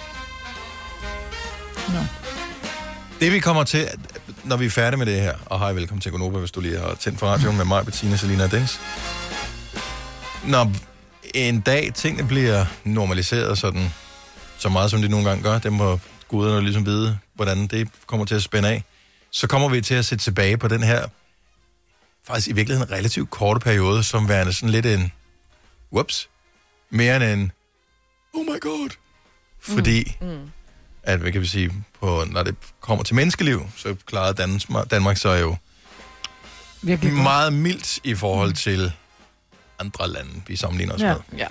Nå. Det vi kommer til, når vi er færdige med det her, og hej, velkommen til Gonova, hvis du lige har tændt for radioen med mig, Bettina, Selina og Dennis. Når en dag tingene bliver normaliseret sådan, så meget som de nogle gange gør, dem må guderne ligesom vide, hvordan det kommer til at spænde af, så kommer vi til at se tilbage på den her, faktisk i virkeligheden en relativt korte periode, som værende sådan lidt en, whoops, mere end en, oh my god, fordi, mm. Mm. at hvad kan vi sige, på, når det kommer til menneskeliv, så klarede Danmark, Danmark så jo virkelig meget mildt i forhold mm. til andre lande, vi sammenligner os ja. med. Ja.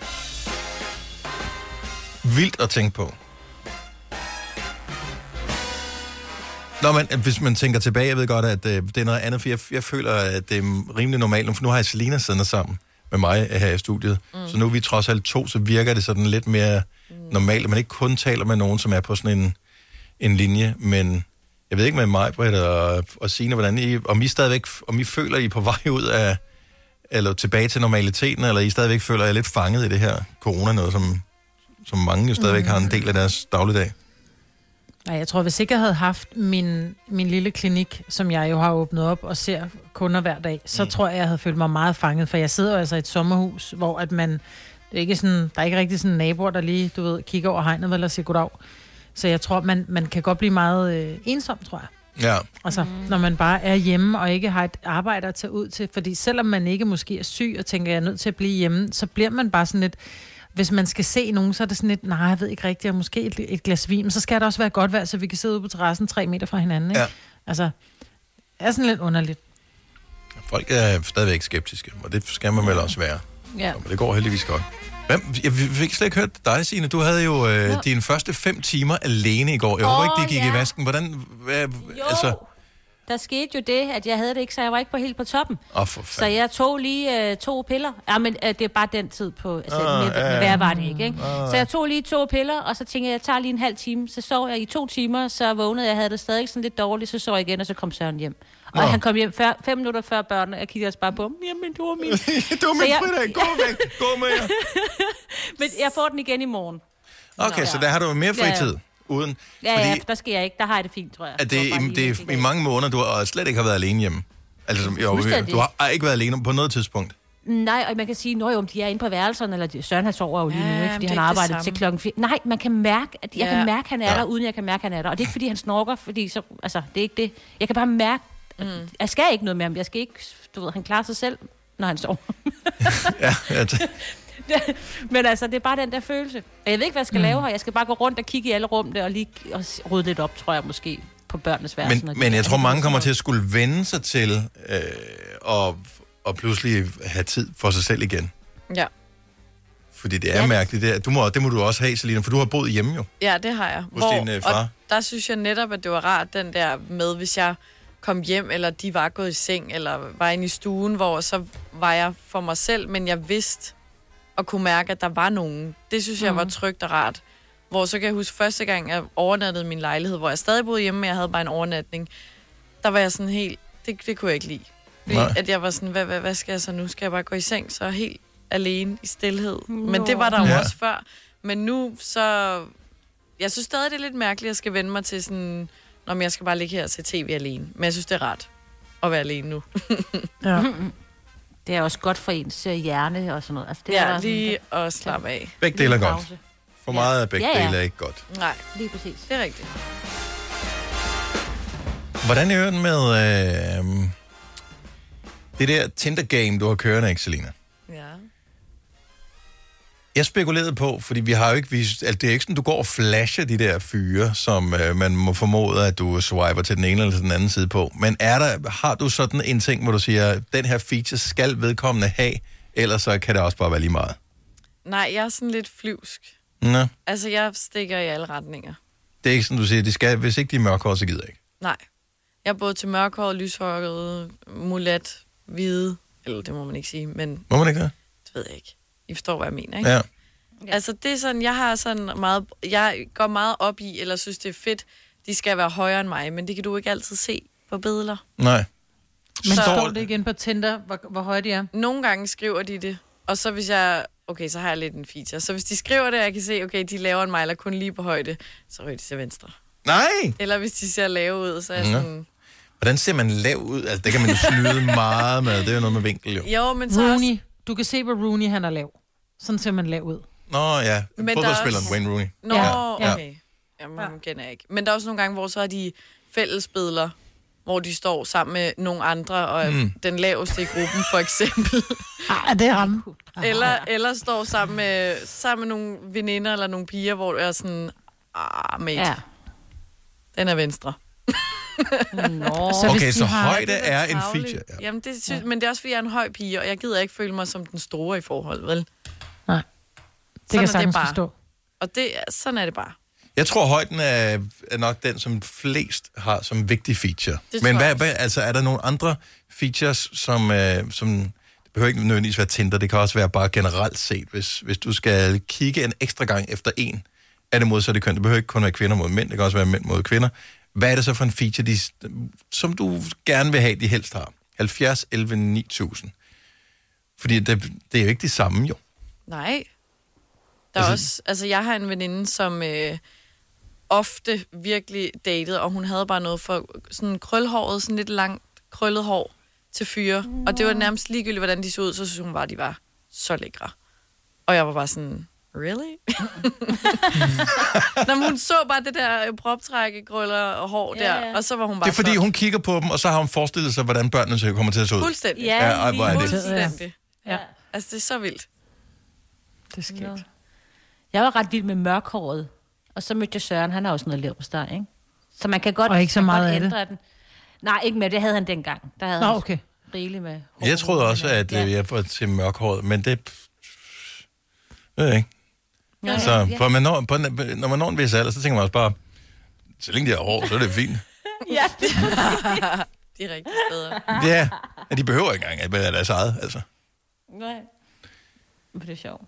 Vildt at tænke på. Nå, men hvis man tænker tilbage, jeg ved godt, at øh, det er noget andet, for jeg, jeg føler, at det er rimelig normalt, for nu har jeg Selina siddende sammen med mig her i studiet, mm. så nu er vi trods alt to, så virker det sådan lidt mere mm. normalt, at man ikke kun taler med nogen, som er på sådan en, en linje, men Jeg ved ikke med mig, Britt og, og Signe, hvordan I, om I stadigvæk, om I føler, I er på vej ud af, eller tilbage til normaliteten, eller I stadigvæk føler, I er lidt fanget i det her corona, noget som, som mange jo stadigvæk mm. har en del af deres dagligdag. Nej, jeg tror, hvis ikke jeg havde haft min, min lille klinik, som jeg jo har åbnet op og ser kunder hver dag, så mm. tror jeg, jeg havde følt mig meget fanget, for jeg sidder jo altså i et sommerhus, hvor at man, det er ikke sådan, der er ikke rigtig sådan naboer, der lige, du ved, kigger over hegnet eller siger goddag. Så jeg tror, man, man kan godt blive meget øh, ensom, tror jeg. Ja. Altså, mm. når man bare er hjemme og ikke har et arbejde at tage ud til, fordi selvom man ikke måske er syg og tænker, jeg er nødt til at blive hjemme, så bliver man bare sådan lidt, hvis man skal se nogen, så er det sådan lidt, nej, jeg ved ikke rigtigt, og måske et, et glas vin, men så skal det også være godt vejr, så vi kan sidde ude på terrassen tre meter fra hinanden, ikke? Ja. Altså, det er sådan lidt underligt. Folk er stadigvæk skeptiske, og det skal man vel også være. Ja. Men det går heldigvis godt. Hvem, jeg fik slet ikke hørt dig, Signe. Du havde jo øh, ja. dine første fem timer alene i går. Jeg Åh, håber ikke, de gik ja. i vasken. Hvordan... Hvad, Jo, altså... der skete jo det, at jeg havde det ikke, så jeg var ikke på helt på toppen. Åh, for Så jeg tog lige øh, to piller. Ja, men øh, det er bare den tid på... Altså, Ah, mere, ja, ja. værre var det ikke, ikke? Ah. Så jeg tog lige to piller, og så tænkte jeg, jeg tager lige en halv time. Så sov jeg i to timer, så vågnede jeg, havde det stadig sådan lidt dårligt. Så sov jeg igen, og så kom Søren hjem. Og Nå. han kom hjem før, fem minutter før børnene, og jeg kiggede også bare på ham. Jamen, du var min... du var Så min jeg- fridag. Gå væk. Gå med jer. Men jeg får den igen i morgen. Okay, Nå, så ja. der har du mere Ja, ja. fritid. Uden... Ja, fordi ja, der sker jeg ikke. Der har jeg det fint, tror jeg. at det, var bare i, lige det en er enkelt i dag. mange måneder, du har slet ikke har været alene hjemme. Altså, som- jo, Fuldstændig. du har ikke været alene på noget tidspunkt. Nej, og man kan sige, at de er inde på værelserne, eller de, Søren han sover jo lige Ja, nu, ikke, men fordi det er han ikke det arbejder til samme. klokken fire. Nej, man kan mærke, at jeg Ja. kan mærke, at han er Ja. der, uden jeg kan mærke, at han er der. Og det er ikke, fordi han snorker, fordi så, altså, det er ikke det. Jeg kan bare mærke, at Mm. jeg skal ikke noget med ham. Jeg skal ikke, du ved, han klarer sig selv, når han sover. Ja, ja, det, Men altså, det er bare den der følelse. Og jeg ved ikke, hvad jeg skal mm. lave her. Jeg skal bare gå rundt og kigge i alle rummene, og lige og s- rydde lidt op, tror jeg måske, på børnenes værelse. men, men jeg tror, mange kommer til at skulle vende sig til øh, og, og pludselig have tid for sig selv igen. Ja. Fordi det er ja. mærkeligt. Det, er, du må, det må du også have, Selina, for du har boet hjemme jo. Ja, det har jeg. Hos din, øh, far. Og der synes jeg netop, at det var rart, den der med, hvis jeg kom hjem, eller de var gået i seng, eller var inde i stuen, hvor så var jeg for mig selv, men jeg vidste og kunne mærke, at der var nogen. Det synes jeg var trygt og rart. Hvor så kan jeg huske første gang, jeg overnattede min lejlighed, hvor jeg stadig boede hjemme, men jeg havde bare en overnatning. Der var jeg sådan helt, det, det kunne jeg ikke lide. Fordi Nej. at jeg var sådan, hvad, hvad, hvad skal jeg så nu? Skal jeg bare gå i seng, så helt alene i stilhed? Men det var der jo Ja. også før. Men nu så... Jeg synes stadig, det er lidt mærkeligt, at jeg skal vende mig til sådan... Når jeg skal bare ligge her og se tv alene. Men jeg synes, det er rart at være alene nu. Ja. Det er også godt for ens øh, hjerne og sådan noget. Altså, det Ja, er bare lige sådan, at slappe af. Begge dele er Lige godt. pause. For meget af begge Ja, ja. dele er ikke godt. Nej, lige præcis. Det er rigtigt. Hvordan er det med øh, det der Tinder-game, du har kørende, ikke, Selina? Ja. Jeg spekulerede på, fordi vi har jo ikke vist, altså det er ikke sådan, du går og flasher de der fyre, som øh, man må formode, at du swiper til den ene eller til den anden side på. Men er der, har du sådan en ting, hvor du siger, den her feature skal vedkommende have, ellers så kan det også bare være lige meget? Nej, jeg er sådan lidt flyvsk. Nå, Altså, jeg stikker i alle retninger. det er ikke sådan, du siger, de skal, hvis ikke de er mørkhårede, så gider jeg ikke. Nej. Jeg er både til mørkhåret, lyshåret, mulat, hvide. Eller det må man ikke sige, men Må man ikke det? det ved jeg ikke. I forstår, hvad jeg mener, ikke? Ja. Altså, det er sådan, jeg har sådan meget... Jeg går meget op i, eller synes, det er fedt, de skal være højere end mig, men det kan du ikke altid se på billeder. Nej. Men Så- står det ikke inde på Tinder, hvor, hvor høje de er? Nogle gange skriver de det, og så hvis jeg... Okay, så har jeg lidt en feature. Så hvis de skriver det, og jeg kan se, okay, de laver en mig, eller kun lige på højde, så ryger de til venstre. Nej! Eller hvis de ser lave ud, så er jeg Nå. sådan... Hvordan ser man lav ud? Altså, det kan man jo snyde meget med. Det er jo noget med vinkel, jo. Jo, men så Rooney. også... Du kan se, hvor Rooney han er lav. Sådan ser man lav ud. Nå ja, Men der er fodboldspilleren også- Wayne Rooney. Nå, Ja. okay. Jamen, ja. kender jeg ikke. Men der er også nogle gange, hvor så er de fællesbilleder, hvor de står sammen med nogle andre, og er Mm. den laveste i gruppen, for eksempel. Ah, det er ham. eller, eller står sammen med, sammen med nogle veninder eller nogle piger, hvor det er sådan, ah, mate, Ja. den er venstre. Nå. Så hvis Okay, de så har- højde Det er en tarveligt. feature. Ja. Jamen, det synes, men det er også, fordi jeg er en høj pige, og jeg gider ikke føle mig som den store i forhold, vel? Nej. Det Sådan kan jeg er sagtens bare. forstå. Og det, er- sådan er det bare. Jeg tror, højden er, er nok den, som flest har som vigtig feature. Det Men tror hvad, jeg hvad, altså, er der nogle andre features, som, øh, som... Det behøver ikke nødvendigvis være Tinder, det kan også være bare generelt set. Hvis, hvis du skal kigge en ekstra gang efter en af det modsatte køn, det behøver ikke kun være kvinder mod mænd, det kan også være mænd mod kvinder. hvad er det så for en feature, de, som du gerne vil have, de helst har? halvfjerds elleve ni tusind. Fordi det, det er jo ikke det samme, jo. Nej. Der er altså, også, altså jeg har en veninde, som øh, ofte virkelig datede, og hun havde bare noget for sådan krølhåret, sådan lidt langt krøllet hår til fyre. Mm. Og det var nærmest ligegyldigt, hvordan de så ud, så synes hun bare, de var så lækre. Og jeg var bare sådan, really? Når hun så bare det der proptrække, krøller og hår yeah, der, og så var hun bare... Det er fordi, hun kigger på dem, og så har hun forestillet sig, hvordan børnene så kommer til at se ud. Fuldstændig. Ja, ja ej, hvor er det? Fuldstændig. Ja. Altså, det er så vildt. Det er skægt. No. Jeg var ret vild med mørkhåret, og så mødte jeg Søren, han har også noget leverpostej, ikke? Så man kan godt, og ikke så meget af det. Den. Nej, ikke med, det havde han dengang. Der havde Nå, han okay. rigeligt med hår. Jeg troede også, at ja. jeg var til mørkhåret, men det... ved jeg ikke. Ja, så ja. For man når, på, når man når en vis alder, så tænker man også bare, så længe de har hår, så er det fint. Ja, det er de rigtige steder. Ja, ja, de behøver ikke engang at være deres eget, altså. Nej, men det er sjovt.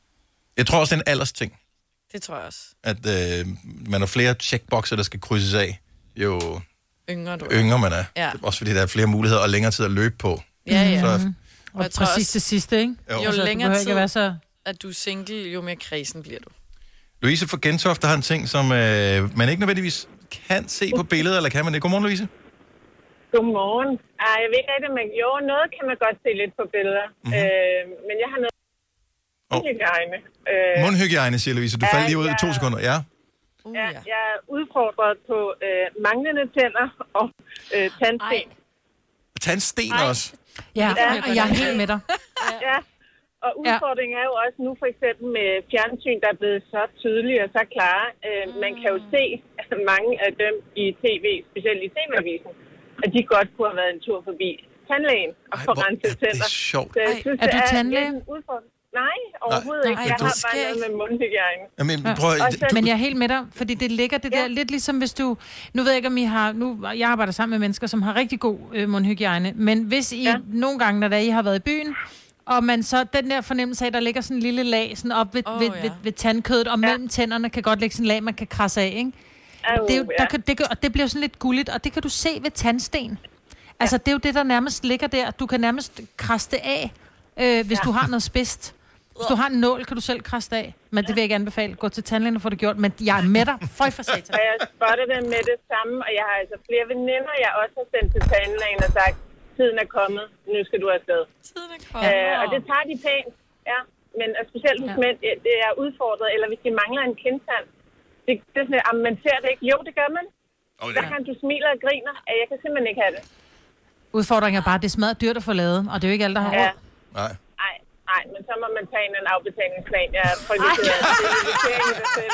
Jeg tror også, det er en aldersting. Det tror jeg også. At øh, man har flere checkboxer, der skal krydses af, jo yngre, du yngre man er. Ja. Også fordi der er flere muligheder og længere tid at løbe på. Ja, ja. Så, mm. Og, og præcis også, til sidste, ikke? Jo, jo længere tid, være så... at du er single, jo mere kredsen bliver du. Louise fra Gentofte har en ting, som øh, man ikke nødvendigvis kan se på billedet, eller kan man det? Godmorgen, Louise. Godmorgen. Ej, jeg ved ikke rigtig, men jo, noget kan man godt se lidt på billeder. Mm-hmm. Øh, men jeg har noget mundhygiejne. Oh. Øh, mundhygiejne, siger Louise. Du faldt lige ud i to sekunder. Ja. Uh, ja, jeg er udfordret på øh, manglende tænder og øh, tandsten. Tandsten Ej. også? Ja, ja, jeg er helt med dig. Ja, og udfordringen er jo også nu for eksempel med fjernsyn, der er blevet så tydelige og så klare. Øh, mm. Man kan jo se at mange af dem i tv, specielt i T V-avisen, at de godt kunne have været en tur forbi tandlægen og få renset tænder. Det er sjovt. Så jeg synes, er du det er tandlæge? en udfordring. Nej, overhovedet Nej, ikke. Jeg har bare noget med mundhygiejne. Jamen, prøv, ja. Men jeg er helt med dig, fordi det ligger det der ja. lidt ligesom hvis du... Nu ved jeg ikke, om I har... Nu, jeg arbejder sammen med mennesker, som har rigtig god øh, mundhygiejne, men hvis I ja. nogle gange, når der I har været i byen, og man så den der fornemmelse af, der ligger sådan en lille lag sådan op ved, oh, ved, ja. ved, ved tandkødet, og mellem ja. tænderne kan godt ligge sådan en lag, man kan krasse af, ikke? Oh, det, er jo, der kan, det, og det bliver sådan lidt gulligt, og det kan du se ved tandsten. Altså, det er jo det, der nærmest ligger der. Du kan nærmest krasse det af, øh, hvis ja. du har noget spidst. Hvis du har en nål, kan du selv krasse af. Men det vil jeg ikke anbefale. Gå til tandlægen og få det gjort. Men jeg er med dig. Føj for satan. Og jeg spotter det med det samme, og jeg har altså flere veninder, jeg også har sendt til tandlægen og sagt, tiden er kommet, nu skal du afsted. Tiden er kommet. Øh, og det tager de pænt, ja. Men specielt hos ja. mænd, det er udfordret, eller hvis de mangler en kindtand. Det, det er sådan, at man ser det ikke. Jo, det gør man. Oh, ja. Der kan du smiler og griner, at jeg kan simpelthen ikke have det. Udfordringen er bare, at det er smadret dyrt at få lavet, og det er jo ikke alle, der har råd. Ja. Nej. Nej, men så må man tage en afbetalingsplan. Jeg er privilegeret. Det er det selv.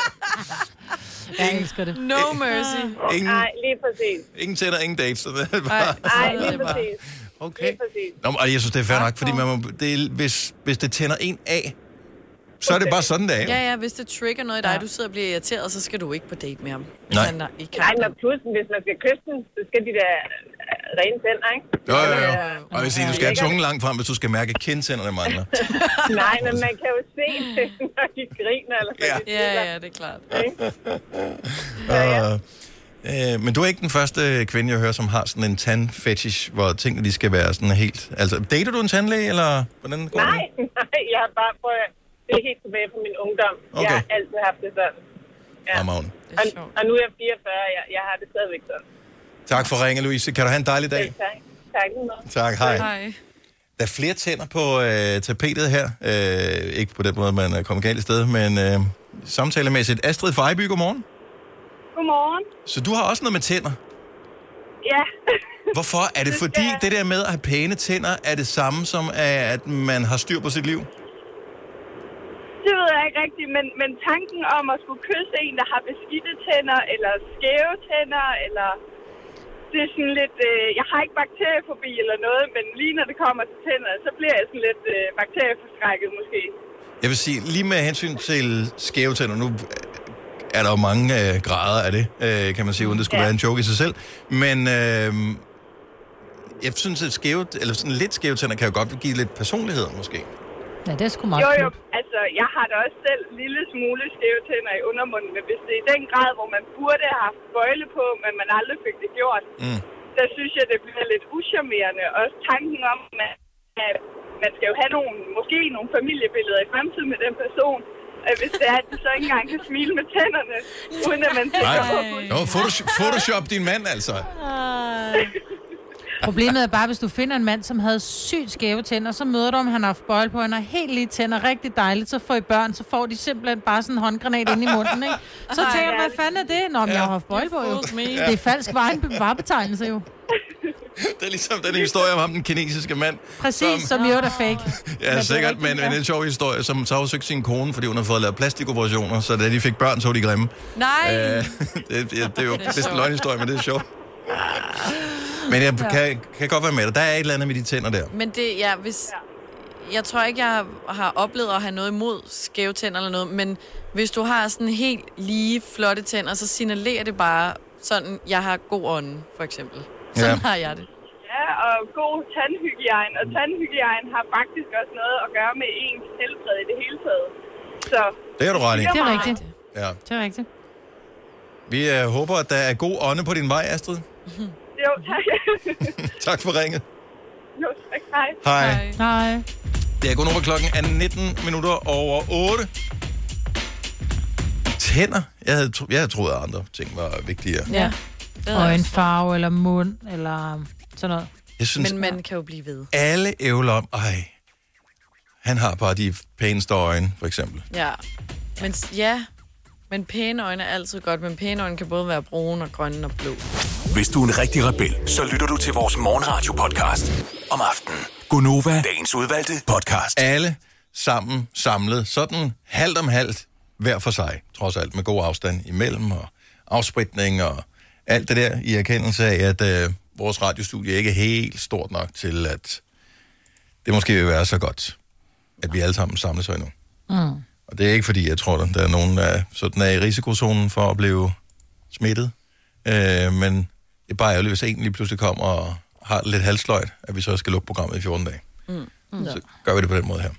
Jeg elsker det. No mercy. Ingen, Nej, lige præcis. Ingen tænder, ingen dates. Så det er bare... Nej, lige præcis. Okay. Lige præcis. Nå, og jeg synes, det er fair nok, fordi man må, det er, hvis, hvis det tænder en af, så er det bare sådan, det er. Ja, ja, hvis det trigger noget i dig, ja. du sidder og bliver irriteret, så skal du ikke på date med ham. Nej. Nej, men pludselig, hvis man skal kysse den, så skal de da rene tænder, ikke? Jo, jo, jo. Og jeg vil sige, du skal have tungen langt frem, hvis du skal mærke, at kindtænderne mangler. Nej, men man kan jo se det, når de griner. Eller ja. ja, ja, det er klart. uh, uh, men du er ikke den første kvinde, jeg hører, som har sådan en tandfetish, hvor tingene de skal være sådan helt... Altså, dater du en tandlæge, eller hvordan går nej, det? Nej, jeg har bare prøvet... Det er helt tilbage fra min ungdom. Okay. Jeg har altid haft det sådan. Ja. Amagen. Og, og nu er jeg fireogfyrre, og jeg, jeg har det stadigvæk sådan. Tak for ringe, Louise. Kan du have en dejlig dag? Ja, tak. Tak. Tak, hej. hej. Der er flere tænder på øh, tapetet her. Øh, ikke på den måde, man er kommet galt i sted, men øh, samtalemæssigt. Astrid Fejby, godmorgen. Godmorgen. Så du har også noget med tænder? Ja. Hvorfor? Er det fordi, det der med at have pæne tænder, er det samme som, at man har styr på sit liv? Det ved jeg ikke rigtigt, men, men tanken om at skulle kysse en, der har beskidte tænder, eller skæve tænder, eller... Det er sådan lidt... Øh, jeg har ikke bakteriefobi eller noget, men lige når det kommer til tænder, så bliver jeg sådan lidt øh, bakterieforskrækket måske. Jeg vil sige, lige med hensyn til skæve tænder, nu er der jo mange øh, grader af det, øh, kan man sige, uden det skulle ja. være en joke i sig selv. Men øh, jeg synes, at skæve, eller sådan lidt skæve tænder kan jo godt give lidt personlighed, måske. Ja, det er sgu meget Jo, jo, cute. altså, jeg har da også selv en lille smule skæve tænder i undermunden, men hvis det er i den grad, hvor man burde have haft bøjle på, men man aldrig fik det gjort, mm. så synes jeg, det bliver lidt uschammerende. Også tanken om, at man skal jo have nogle, måske nogle familiebilleder i fremtiden med den person, at hvis det er, at de så ikke engang kan smile med tænderne, uden at man tænker på... Nå, Photoshop, Photoshop din mand, altså. Problemet er bare, hvis du finder en mand, som havde sygt skæve tænder, så møder du, om han har haft bøjle på, han har helt lige tænder, rigtig dejligt, så får I børn, så får de simpelthen bare sådan en håndgranat ind i munden, ikke? Så tænker jeg, hvad fanden er det? Nå, men jeg har haft bøjle på, jo. Det er falsk varebetegnelse, jo. Det er ligesom den historie om ham, den kinesiske mand. Præcis, som, som jo er fake. Ja, men sikkert, men, men en sjov historie, som så afsøgte sin kone, fordi hun havde fået lavet plastikoperationer, så da de fik børn, så var de grimme. Nej! Øh, det, det, det er jo det er en løgnhistorie, men det er sjovt. Men jeg kan, kan godt være med dig. Der er et eller andet med de tænder der. Men det, ja, hvis... Jeg tror ikke, jeg har, har oplevet at have noget imod skæve tænder eller noget, men hvis du har sådan helt lige flotte tænder, så signalerer det bare sådan, jeg har god ånde, for eksempel. Sådan ja. har jeg det. Ja, og god tandhygiejne. Og tandhygiejne har faktisk også noget at gøre med ens helbred i det hele taget. Så det er du ret i. Det er rigtigt. Ja. Det er rigtigt. Vi uh, håber, at der er god ånde på din vej, Astrid. Jo, tak. Tak for ringet. Jo, tak. Hej. Hej. Hej. Det er gået over klokken er nitten minutter over otte. Tænder. Jeg havde, tro, jeg havde troet, at andre ting var vigtigere. Ja. Og en farve, eller mund, eller sådan noget. Jeg synes, men man kan jo blive ved. Alle ævler om, ej, han har bare de pæneste øjne, for eksempel. Ja. Men ja, men pæne øjne er altid godt, men pæne øjne kan både være brune og grønne og blå. Hvis du er en rigtig rebel, så lytter du til vores morgenradio-podcast om aftenen. Gonova, dagens udvalgte podcast. Alle sammen samlet, sådan halvt om halvt, hver for sig. Trods alt med god afstand imellem, og afspritning og alt det der, i erkendelse af, at øh, vores radiostudie ikke er helt stort nok til, at det måske vil være så godt, at vi alle sammen samles her nu. Mm. Og det er ikke fordi, jeg tror, at der er nogen, der sådan er i risikozonen for at blive smittet. Øh, men det er bare ærgerligt, hvis en lige pludselig kommer og har lidt halsløjt, at vi så skal lukke programmet i fjorten dage. Mm. Mm. Så gør vi det på den måde her.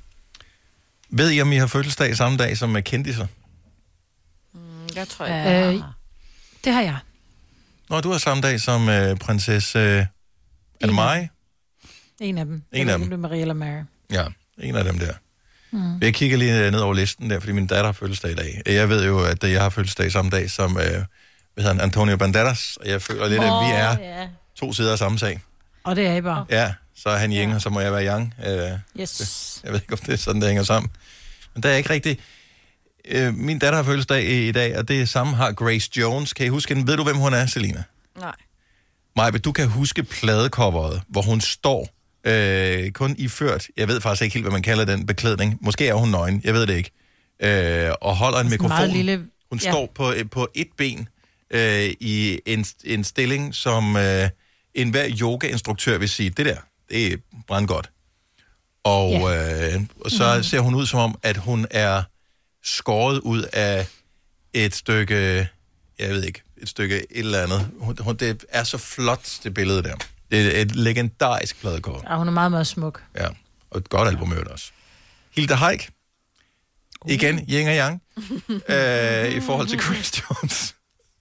Ved I, om I har fødselsdag samme dag som kendiser? Mm, jeg tror ikke. Øh, det har jeg. Nå, du har samme dag som øh, prinsesse øh, Anne-Marie? En af dem. En af dem. Det er Marie eller Mary. Ja, en af dem der. Mm. Jeg kigger lige ned over listen der, fordi min datter har fødselsdag i dag. Jeg ved jo, at jeg har fødselsdag samme dag som øh, hvad hedder han, Antonio Banderas, og jeg føler lidt, oh, at vi er yeah. to sider af samme sag. Og det er I bare. Ja, så er han yin, yeah. og så må jeg være yang. Øh, yes. Jeg ved ikke, om det er sådan, det hænger sammen. Men der er ikke rigtigt. Øh, min datter har fødselsdag i, i dag, og det samme har Grace Jones. Kan I huske hende? Ved du, hvem hun er, Selina? Nej. Maja, du kan huske pladecoveret, hvor hun står øh, kun iført, jeg ved faktisk ikke helt, hvad man kalder den beklædning. Måske er hun nøgen, jeg ved det ikke. Øh, og holder en mikrofon. Lille... Hun ja. står på, på et ben øh, i en, en stilling, som øh, enhver yoga-instruktør vil sige, det der, det er brandgodt. Og, ja. øh, og så mm. ser hun ud som om, at hun er skåret ud af et stykke, jeg ved ikke, et stykke et eller andet. Hun, hun, det er så flot, det billede der. Det er et legendarisk pladekort. Ja, hun er meget, meget smuk. Ja, og et godt album også. Hilda Haik. Uh. Igen, yin og yang. øh, I forhold til Chris Jones.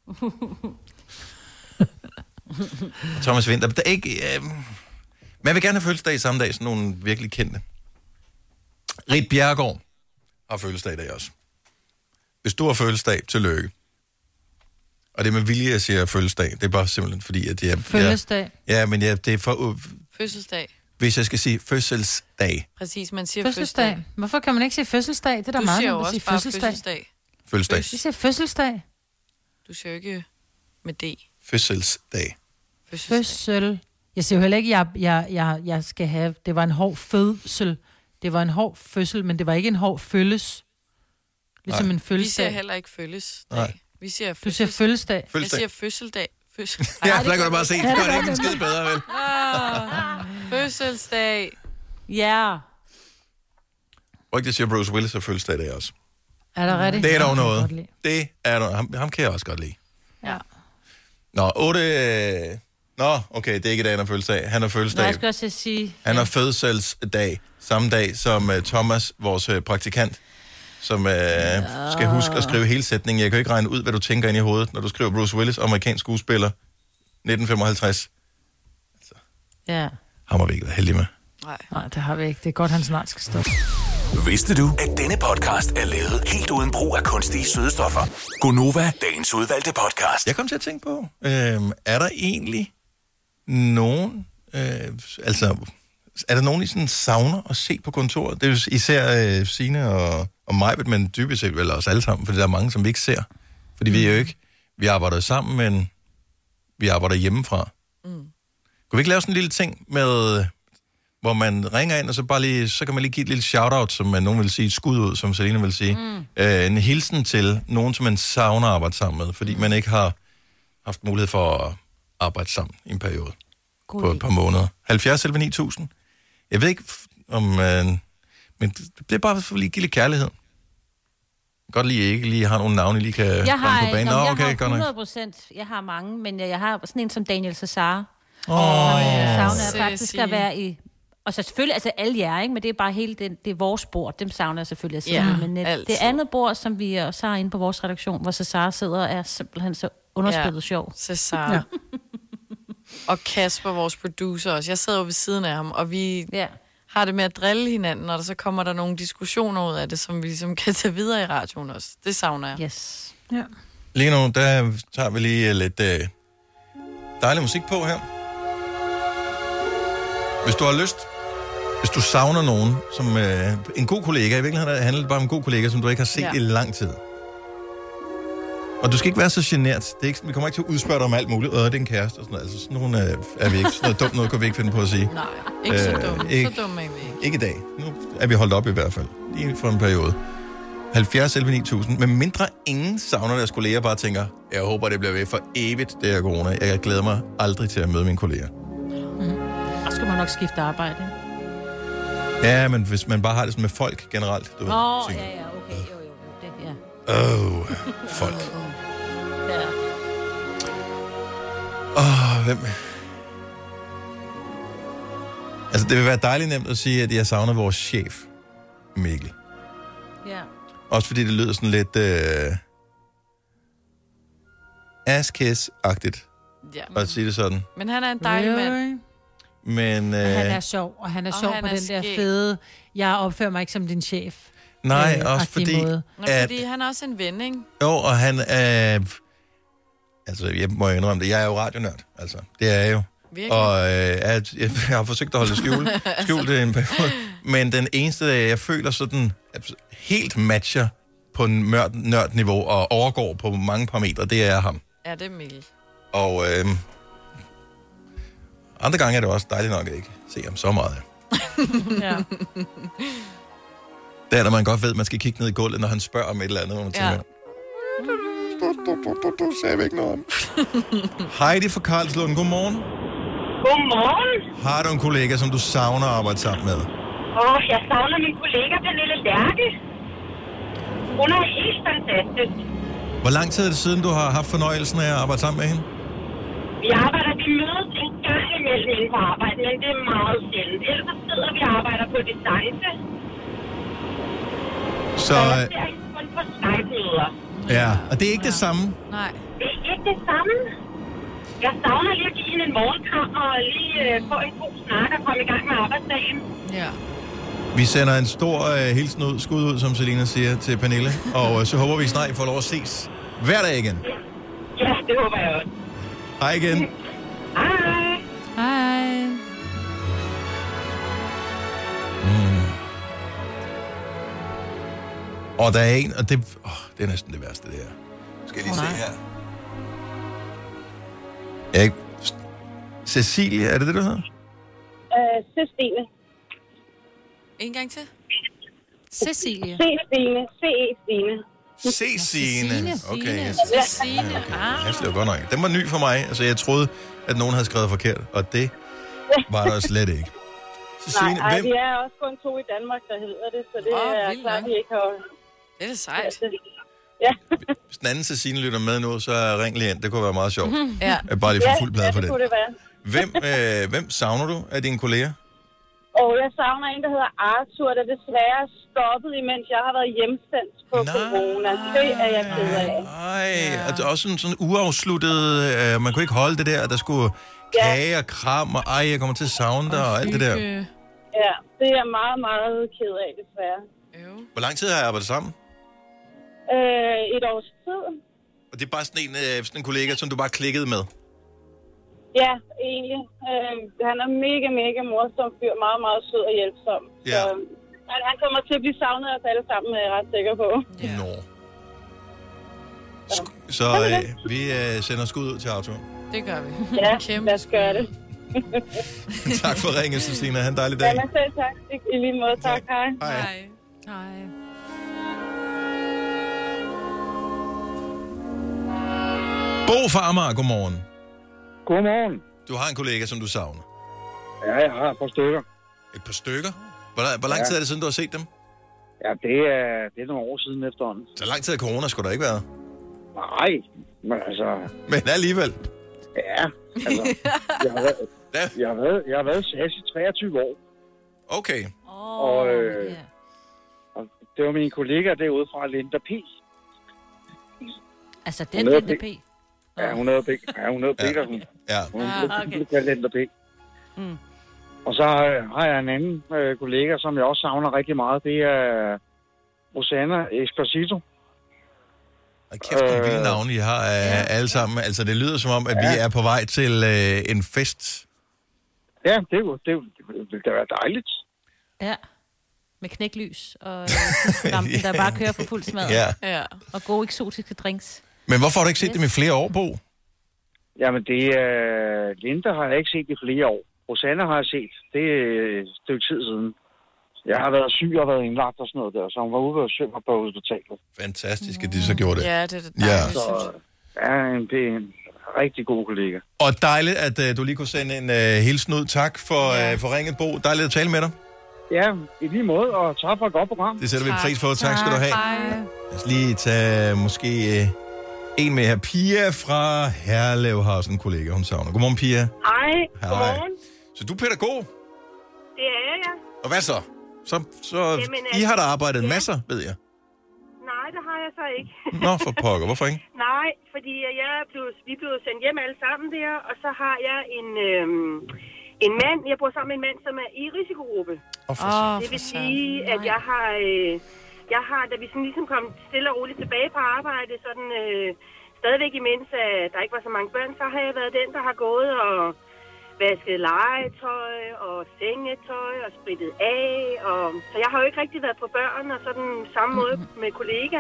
Thomas Winter. Der er ikke, øh, man vil gerne have fødselsdag samme dag, sådan nogle virkelig kendte. Rit Bjerregaard har fødselsdag i dag også. Hvis du har fødselsdag, tillykke. Og det er med vilje, jeg siger fødselsdag. Det er bare simpelthen fordi, at jeg... Fødselsdag? Ja, ja, men ja, det er for... Uh, fødselsdag. Hvis jeg skal sige fødselsdag. Præcis, man siger fødselsdag. fødselsdag. Hvorfor kan man ikke sige fødselsdag? Det er da du meget siger nemt at også sige bare fødselsdag. fødselsdag. Fødselsdag. Vi siger fødselsdag. Du siger ikke med D. Fødselsdag. Fødsel. Jeg siger jo heller ikke, jeg, jeg, jeg, jeg skal have... Det var en hård fødsel. Det var en hård fødsel, men det var ikke en hård følges. Ligesom Nej. en fødselsdag. Vi siger heller ikke fødselsdag. Nej. Vi siger du siger fødselsdag. Jeg siger fødselsdag. Fødsel... ja, der kan du bare se. Det gør det ikke en skid bedre, vel? Ah, fødselsdag. Ja. Yeah. Og det siger Bruce Willis har fødselsdag i dag også. Er der rigtigt? Det er dog noget. Det er noget. Ham, ham kan jeg også godt lide. Ja. Nå, otte... Nå, okay, det er ikke i dag, han har fødselsdag. Han har fødselsdag. Nå, jeg skal også sige... Han har fødselsdag samme dag som uh, Thomas, vores uh, praktikant, som uh, ja. skal huske at skrive hele sætningen. Jeg kan ikke regne ud, hvad du tænker ind i hovedet, når du skriver Bruce Willis, amerikansk skuespiller, nitten femoghalvtreds. Altså, ja. Ham har vi ikke været heldige med. Nej. Nej, det har vi ikke. Det er godt, han snart skal stoppe. Vidste du, at denne podcast er lavet helt uden brug af kunstige sødestoffer? Gonova, dagens udvalgte podcast. Jeg kom til at tænke på, øh, er der egentlig nogen, øh, altså, er der nogen, I sådan savner at se på kontoret? Det er jo især øh, Signe og, og mig, men dybest set vel os alle sammen, fordi der er mange, som vi ikke ser. Fordi mm. vi er jo ikke, vi arbejder sammen, men vi arbejder hjemmefra. Mm. Kunne vi ikke lave sådan en lille ting med, hvor man ringer ind, og så bare lige, så kan man lige give et lille shout-out, som man nogen vil sige, et skud ud, som Selina vil sige. Mm. Øh, en hilsen til nogen, som man savner at arbejde sammen med, fordi mm. man ikke har haft mulighed for at arbejde sammen i en periode. God på et par måneder. halvfjerds elleve ni tusind. Jeg ved ikke, om... Øh, men det bliver bare for lige give lidt kærlighed. Godt lige ikke lige har nogle navne, I lige kan jeg har, komme på banen. Nå, jeg okay, har hundrede procent. Jeg har mange, men jeg har sådan en som Daniel Cesar. Åh, oh, ja. ja. Savner jeg faktisk at være i... Og så selvfølgelig, altså alle jer, ikke? Men det er bare hele det, det er vores bord. Dem savner jeg selvfølgelig at sidde ja, Men et, det andet bord, som vi også har inde på vores redaktion, hvor Cesar sidder, er simpelthen så underspillet ja. sjov. Cesar. Ja. Og Kasper, vores producer også. Jeg sidder jo ved siden af ham, og vi ja. har det med at drille hinanden, og der så kommer der nogle diskussioner ud af det, som vi ligesom kan tage videre i radioen også. Det savner jeg. Yes. Ja. Lige nu, der tager vi lige lidt øh, dejlig musik på her. Hvis du har lyst, hvis du savner nogen, som øh, en god kollega, i virkeligheden handler det bare om en god kollega, som du ikke har set ja. i lang tid. Og du skal ikke være så genert. Det er ikke, vi kommer ikke til at udspørge dig om alt muligt. Øh, det er en kæreste og sådan noget. Altså, sådan nogle øh, er vi ikke. Sådan noget dumt noget kan vi ikke finde på at sige. Nej, ikke så dumt. Øh, ikke, så dumt er vi ikke. Ikke i dag. Nu er vi holdt op i hvert fald. Lige for en periode. halvfjerds elleve ni tusind. Men mindre ingen savner deres kolleger, bare tænker, jeg håber, det bliver ved for evigt, det her corona. Jeg glæder mig aldrig til at møde mine kolleger. Mm. Og skal man nok skifte arbejde. Ja, men hvis man bare har det sådan med folk generelt. Åh, oh, ja, ja, okay. Jo, jo, det, ja. Åh, oh, folk. Ja. Åh, oh, hvem... Altså, det vil være dejligt nemt at sige, at jeg savner vores chef, Mikkel. Ja. Også fordi det lyder sådan lidt... Øh... ass-kiss-agtigt. Ja. At sige det sådan. Men han er en dejlig mand. Men, øh... han er sjov, og han er og sjov han på er den skæg. der fede, jeg opfører mig ikke som din chef. Nej, øh, også fordi... Måde. Nå, at... fordi han er også en ven, ikke? Jo, og han er... Altså, jeg må jo indrømme det. Jeg er jo radionørd, altså. Det er jeg jo. Virkelig? Og øh, jeg, jeg har forsøgt at holde det skjult, skjult det en periode. Men den eneste, jeg føler sådan, at helt matcher på en nørd, nørd-niveau og overgår på mange parametre, det er ham. Ja, det er Mikkel. Og øh, andre gange er det også dejligt nok at ikke se ham så meget. Ja. Det er, når man godt ved, at man skal kigge ned i gulvet, når han spørger om et eller andet, hvor man tænker, Ja. du, du, du, du, du sagde ikke noget om. Heidi fra Karlslund, godmorgen. Godmorgen. Har du en kollega, som du savner at arbejde sammen med? Åh, oh, jeg savner min kollega, Pernille Lærke. Hun er helt fantastisk. Hvor lang tid er det siden, du har haft fornøjelsen af at arbejde sammen med hende? Vi arbejder, vi mødes en gang imellem inde på arbejde, men det er meget sjældent. Ellers så sidder vi og arbejder på distance. Så, Og jeg ser hende kun på Skype-møder. ja, og det er ikke det samme. Nej. Det er ikke det samme. Jeg savner lige at give hende en morgenkram og lige øh, få en god snak og komme i gang med arbejdsdagen. Ja. Vi sender en stor uh, hilsen ud, skud ud, som Selina siger, til Pernille. Og uh, så håber vi snart, I får lov at ses hver dag igen. Ja, det håber jeg også. Hej igen. Hej. Hej. Mm. Og der er en, og det, oh, det er næsten det værste, det her. Skal jeg lige se her. Jeg, Cecilie, er det det, du hedder? Øh, Cecilie. En gang til. Cecilie. C-Stine. C-E-Stine. C-Signe. Okay, jeg, Cecilie. ja, okay. Jeg slår godt nok. Den var ny for mig. Altså, jeg troede, at nogen havde skrevet forkert, og det var der slet ikke. Cecilie, Nej, ej, hvem... vi er også kun to i Danmark, der hedder det, så det Åh, er vildt klart, nok. vi ikke har... Det er da sejt. Ja. Hvis den anden Cecilie lytter med nu, så ring lige ind. Det kunne være meget sjovt. Ja. Jeg bare lige få fuld plade ja, for det det. kunne det være. Hvem, øh, hvem savner du af dine kolleger? Og jeg savner en, der hedder Arthur, der desværre er stoppet, imens jeg har været hjemsendt på Nej. corona. Det er jeg ked af. Ej, ja. Og det er også sådan, sådan uafsluttet, øh, man kunne ikke holde det der, der skulle kage og kram, og ej, jeg kommer til at savne dig, og alt det der. Ja, det er jeg meget, meget ked af, desværre. Hvor lang tid har jeg arbejdet sammen? Øh, et års tid. Og det er bare sådan en, øh, sådan en kollega, som du bare klikkede med? Ja, egentlig. Øh, han er mega, mega morsom fyr, meget, meget sød og hjælpsom. Ja. Så han, han kommer til at blive savnet af os alle sammen, er jeg ret sikker på. Ja. Nå. Sk- så øh, vi øh, sender skud ud til Arthur. Det gør vi. Ja, lad os gøre det. Tak for ringen, Christina. Ha' en dejlig dag. Jamen selv tak. I lige måde. Tak. Hej. Hej. Hej. Bo fra Amager, godmorgen. Godmorgen. Du har en kollega, som du savner. Ja, jeg har et par stykker. Et par stykker? Hvor, hvor lang Ja. tid er det siden, du har set dem? Ja, det er, det er nogle år siden efterhånden. Så lang tid af corona skulle der ikke være. Nej, men altså... Men alligevel. Ja, altså... jeg, har været, jeg, har været, jeg har været i S A S i treogtyve år. Okay. Oh, og, øh, yeah. og det var min kollega derude fra Linda P. Altså, den Linda P? Ja, hun hedder P. Ja, hun hedder Petersen. Ja. Hun Ah, okay. hedder Linda P. Mm. Og så har, har jeg en anden øh, kollega, som jeg også savner rigtig meget. Det er Rosanna Esposito. Og kæft, nogle vilde navne, I har øh, alle sammen. Altså, det lyder som om, at ja. vi er på vej til øh, en fest. Ja, det ville det, det, det, det være dejligt. Ja. Med knæklys og øh, lampen, der bare kører for fuld smad. Ja. Ja. Og gode eksotiske drinks. Men hvorfor har du ikke set yes. dem i flere år, Bo? Jamen, det er... Linda har jeg ikke set i flere år. Rosanna har jeg set. Det er et stykke tid siden. Jeg har været syg og været indlagt og sådan noget der, så hun var ude og søge på hospitalet. Fantastisk, at de så gjorde det. Ja, det er det dejligt. Ja. Så ja, en, det er en rigtig god kollega. Og dejligt, at uh, du lige kunne sende en uh, hilsen ud. Tak for, ja. uh, for ringet, Bo. Dejligt at tale med dig. Ja, i lige måde, og tak for et godt program. Det sætter vi pris på. Tak skal du have. Lad os lige tage måske uh, en med her. Pia fra Herlev har sådan en kollega, hun savner. Godmorgen, Pia. Hej, godmorgen. Så du er pædagog? Det er jeg, ja. Og hvad så? Så, så Jamen, I har da arbejdet ja. masser, ved jeg. Nej, det har jeg så ikke. Nå, for pokker. Hvorfor ikke? Nej, fordi jeg blev, vi blev sendt hjem alle sammen der, og så har jeg en, øhm, en mand, jeg bor sammen med en mand, som er i risikogruppe. Oh, oh, det vil sige, at jeg har, øh, jeg har, da vi sådan ligesom kom stille og roligt tilbage på arbejde, sådan øh, stadigvæk imens, at der ikke var så mange børn, så har jeg været den, der har gået og vasket legetøj og sengetøj og spritet af. Og, så jeg har jo ikke rigtig været på børn og sådan samme måde med kollega.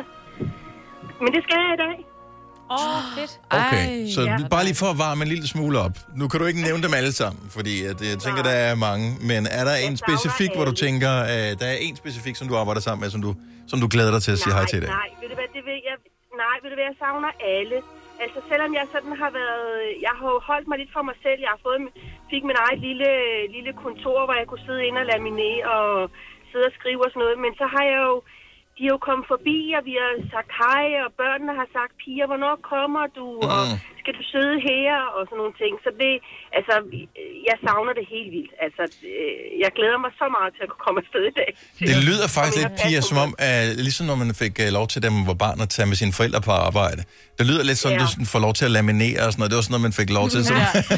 Men det skal jeg i dag. Åh, oh, fedt. Okay, Ej, så ja. bare lige for at varme en lille smule op. Nu kan du ikke nævne dem alle sammen, fordi at, jeg tænker, der er mange. Men er der en specifik, hvor du tænker, at der er en specifik, som du arbejder sammen med, som du, som du glæder dig til at sige nej, hej til i dag? Nej, ved du hvad, det vil jeg, nej, ved du hvad, jeg savner alle. Altså, selvom jeg sådan har været... Jeg har jo holdt mig lidt for mig selv. Jeg har fået, fik min eget lille, lille kontor, hvor jeg kunne sidde ind og laminere og sidde og skrive og sådan noget. Men så har jeg jo... De er jo kommet forbi, og vi har sagt hej, og børnene har sagt, Pia, hvornår kommer du? Mm. Og skal du sidde her? Og sådan nogle ting. Så det... Altså, jeg savner det helt vildt. Altså, jeg glæder mig så meget til at komme afsted i dag. Det lyder faktisk lidt, Pia, som om, at ligesom når man fik uh, lov til, da man var barn, at tage med sine forældre på arbejde. Det lyder lidt sådan, ja. Du sådan får lov til at laminere og sådan noget. Det var sådan noget, man fik lov til. Ja.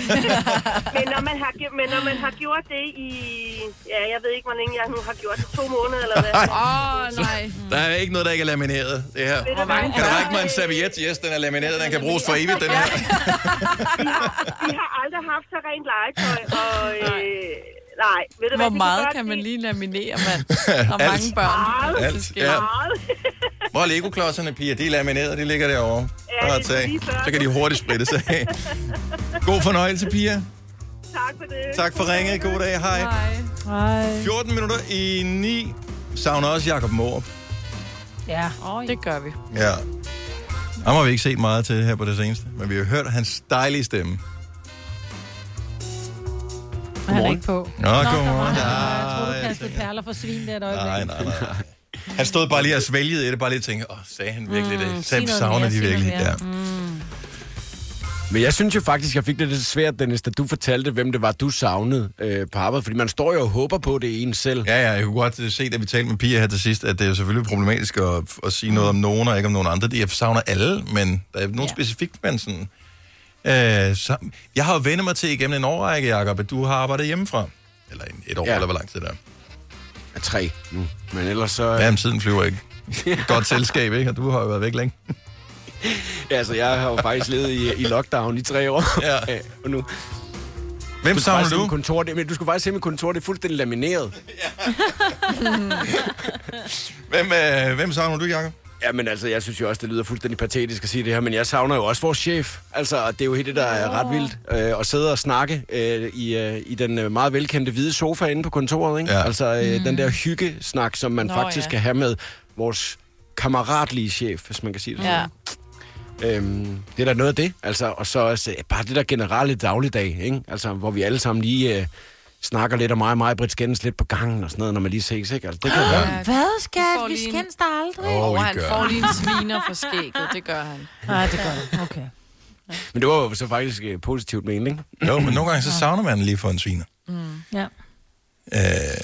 men, når man har, men når man har gjort det i... Ja, jeg ved ikke, hvor længe jeg nu har gjort det. To måneder eller hvad. Åh, oh, nej. Der er ikke noget, der ikke er lamineret, det her. Kan du række mig en serviet? Yes, den er lamineret. Den kan bruges for evigt, den her. Vi har, vi har aldrig haft så rent legetøj, og... Øh, nej, ved du Hvor hvad, meget kan, kan man lige laminere, mand? Og Alt. mange børn. Alt, ja. Hvor er Lego-klodserne, Pia? De er lamineret, de ligger derovre. Ja, det er så kan de hurtigt splittes af. God fornøjelse, Pia. Tak for det. Tak for ringet. God dag. Hej. Hej. fjorten minutter i ni. Savner også Jakob Morup. Ja. Oh, det gør vi. Ja. Ham har vi ikke set meget til her på det seneste, men vi har hørt hans dejlige stemme. Han er ikke på. Nå, godmorgen. Jeg tror, du kastede perler for svin der et øjeblik. Nej, nej, nej. Han stod bare lige og svælgede i det, bare lige og tænkte, åh, sagde han virkelig Mm, det? sig Så noget savner mere, de sig virkelig. noget Ja. mere. Mm. Men jeg synes jo faktisk, jeg fik det lidt svært, Dennis, da du fortalte, hvem det var, du savnede øh, på arbejde. Fordi man står jo og håber på det en selv. Ja, ja, jeg kunne godt se, da vi talte med Pia her til sidst, at det er jo selvfølgelig problematisk at, at sige noget om nogen, og ikke om nogen andre. Jeg savner alle, men der er nogen ja. specifikt, men sådan... Øh, så, jeg har jo vendt mig til igennem en årrække, Jacob, at du har arbejdet hjemmefra. Eller et år, ja. eller hvor lang tid der er. Ja, tre nu. Men ellers så... Ja, men tiden flyver ikke. Et godt selskab, ikke? Og du har jo været væk længe. Ja, altså, jeg har jo faktisk levet i, i lockdown i tre år. Ja. Ja, og nu... Hvem savner du? Kontor, det, men du skulle faktisk se mit kontor, det er fuldstændig lamineret. Ja. hvem, øh, hvem savner du, Jacob? Ja, men altså, jeg synes jo også, det lyder fuldstændig patetisk at sige det her, men jeg savner jo også vores chef. Altså, det er jo helt det, der er ret vildt. Øh, at sidde og snakke øh, i, øh, i den øh, meget velkendte hvide sofa inde på kontoret, ikke? Ja. Altså, øh, mm. den der hyggesnak, som man Nå, faktisk ja. kan have med vores kammeratlige chef, hvis man kan sige det ja. sådan. Øhm, det er da noget af det, altså, og så også, bare det der generelle dagligdag, ikke? Altså, hvor vi alle sammen lige øh, snakker lidt, og mig og mig, Britt, skændes lidt på gangen og sådan noget, når man lige ses, ikke? Altså, det kan være. Hvad, skat? Vi skændes der aldrig. Åh, oh, han får lige en sviner for skægget, det gør han. Nej, det gør han, okay. Ja. Men det var jo så faktisk uh, positivt mening, ikke? Jo, men nogle gange så savner man lige for en sviner. Mm. Ja. Øh,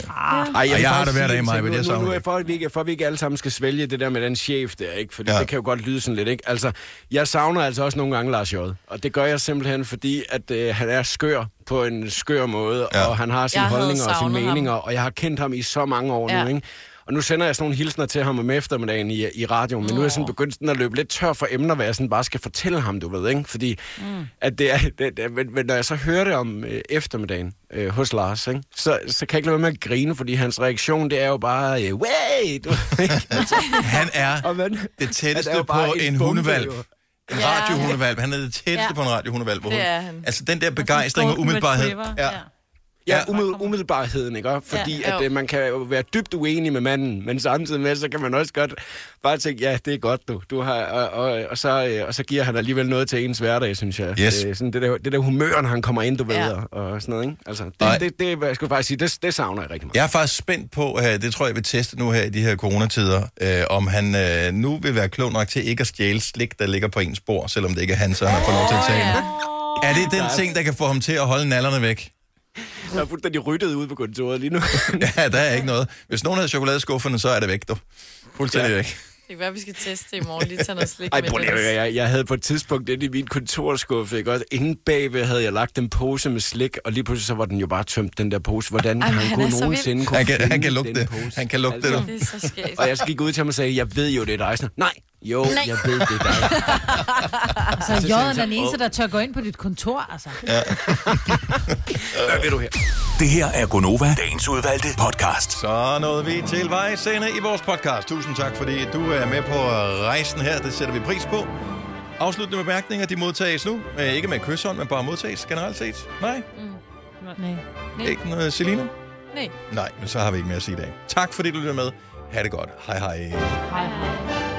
Ej, jeg, jeg har det hver dag i mig, men jeg savner nu, nu, for, at vi ikke, for at vi ikke alle sammen skal svælge det der med den chef der, ikke? For ja. det kan jo godt lyde sådan lidt, ikke? Altså, jeg savner altså også nogle gange Lars J. Og det gør jeg simpelthen, fordi at øh, han er skør på en skør måde, ja. og han har sine jeg holdninger og sine meninger, ham. og jeg har kendt ham i så mange år ja. nu, ikke? Og nu sender jeg sådan nogle hilsner til ham om eftermiddagen i, i radioen, men oh. nu er jeg sådan begyndt sådan at løbe lidt tør for emner, hvad jeg sådan bare skal fortælle ham, du ved, ikke? Fordi mm. at det er, det, det, men når jeg så hører det om øh, eftermiddagen øh, hos Lars, ikke? Så, så kan jeg ikke lade være med at grine, fordi hans reaktion, det er jo bare, øh, wait! altså, han er man, det tætteste er på en, en hundevalg. En ja. radiohundevalg. Han er det tætteste ja. på en radiohundevalg. Det er han. Altså den der begejstring og umiddelbarhed. Ja. Ja, umiddel- umiddelbarheden, ikke? Fordi ja, at, øh, man kan jo være dybt uenig med manden, men samtidig med, så kan man også godt bare tænke, ja, det er godt, du. du har, og, og, og, så, øh, og så giver han alligevel noget til ens hverdag, synes jeg. Yes. Øh, sådan det, der, det der humør, når han kommer ind, du ved, ja. og sådan noget, ikke? Altså, det, det, det, det, jeg skulle faktisk sige, det, det savner jeg rigtig meget. Jeg er faktisk spændt på, uh, det tror jeg, vil teste nu her i de her coronatider, uh, om han uh, nu vil være klog nok til ikke at stjæle slik, der ligger på ens bord, selvom det ikke er han, så han har fået lov til at tage det. Er det den ting, der kan få ham til at holde nallerne væk? Jeg er fuldstændig ryddet ude på kontoret lige nu. Ja, der er ikke noget. Hvis nogen havde chokoladeskufferne, så er det væk, du. Fuldstændig ja. væk. Det kan være, vi skal teste i morgen. Lige tage noget slik Ej, med det. Jeg, jeg, jeg havde på et tidspunkt inde i min kontorskuffe, ikke? Også ingen bagved havde jeg lagt en pose med slik, og lige pludselig så var den jo bare tømt, den der pose. Hvordan kan han, han kunne nogensinde kunne han kan, finde han kan lugte den det. pose? Han kan lugte altså, det. Det er så skægt. Og jeg gik ud til ham og sagde, jeg ved jo, det er dig. Sådan, nej, jo, Nej. jeg ved, det er dig. Så J er den eneste, der tør gå ind på dit kontor, altså. Ja. Hvad vil du her? Det her er Gonova, dagens udvalgte podcast. Så nåede vi til vejs ende i vores podcast. Tusind tak, fordi du er med på rejsen her. Det sætter vi pris på. Afsluttende bemærkninger, de modtages nu. Ikke med kysshånd, men bare modtages generelt set. Nej? Mm. Nej. Ikke noget, Selina? Nej. Nej, men så har vi ikke mere at sige i dag. Tak, fordi du lytter med. Ha' det godt. Hej hej. Hej hej.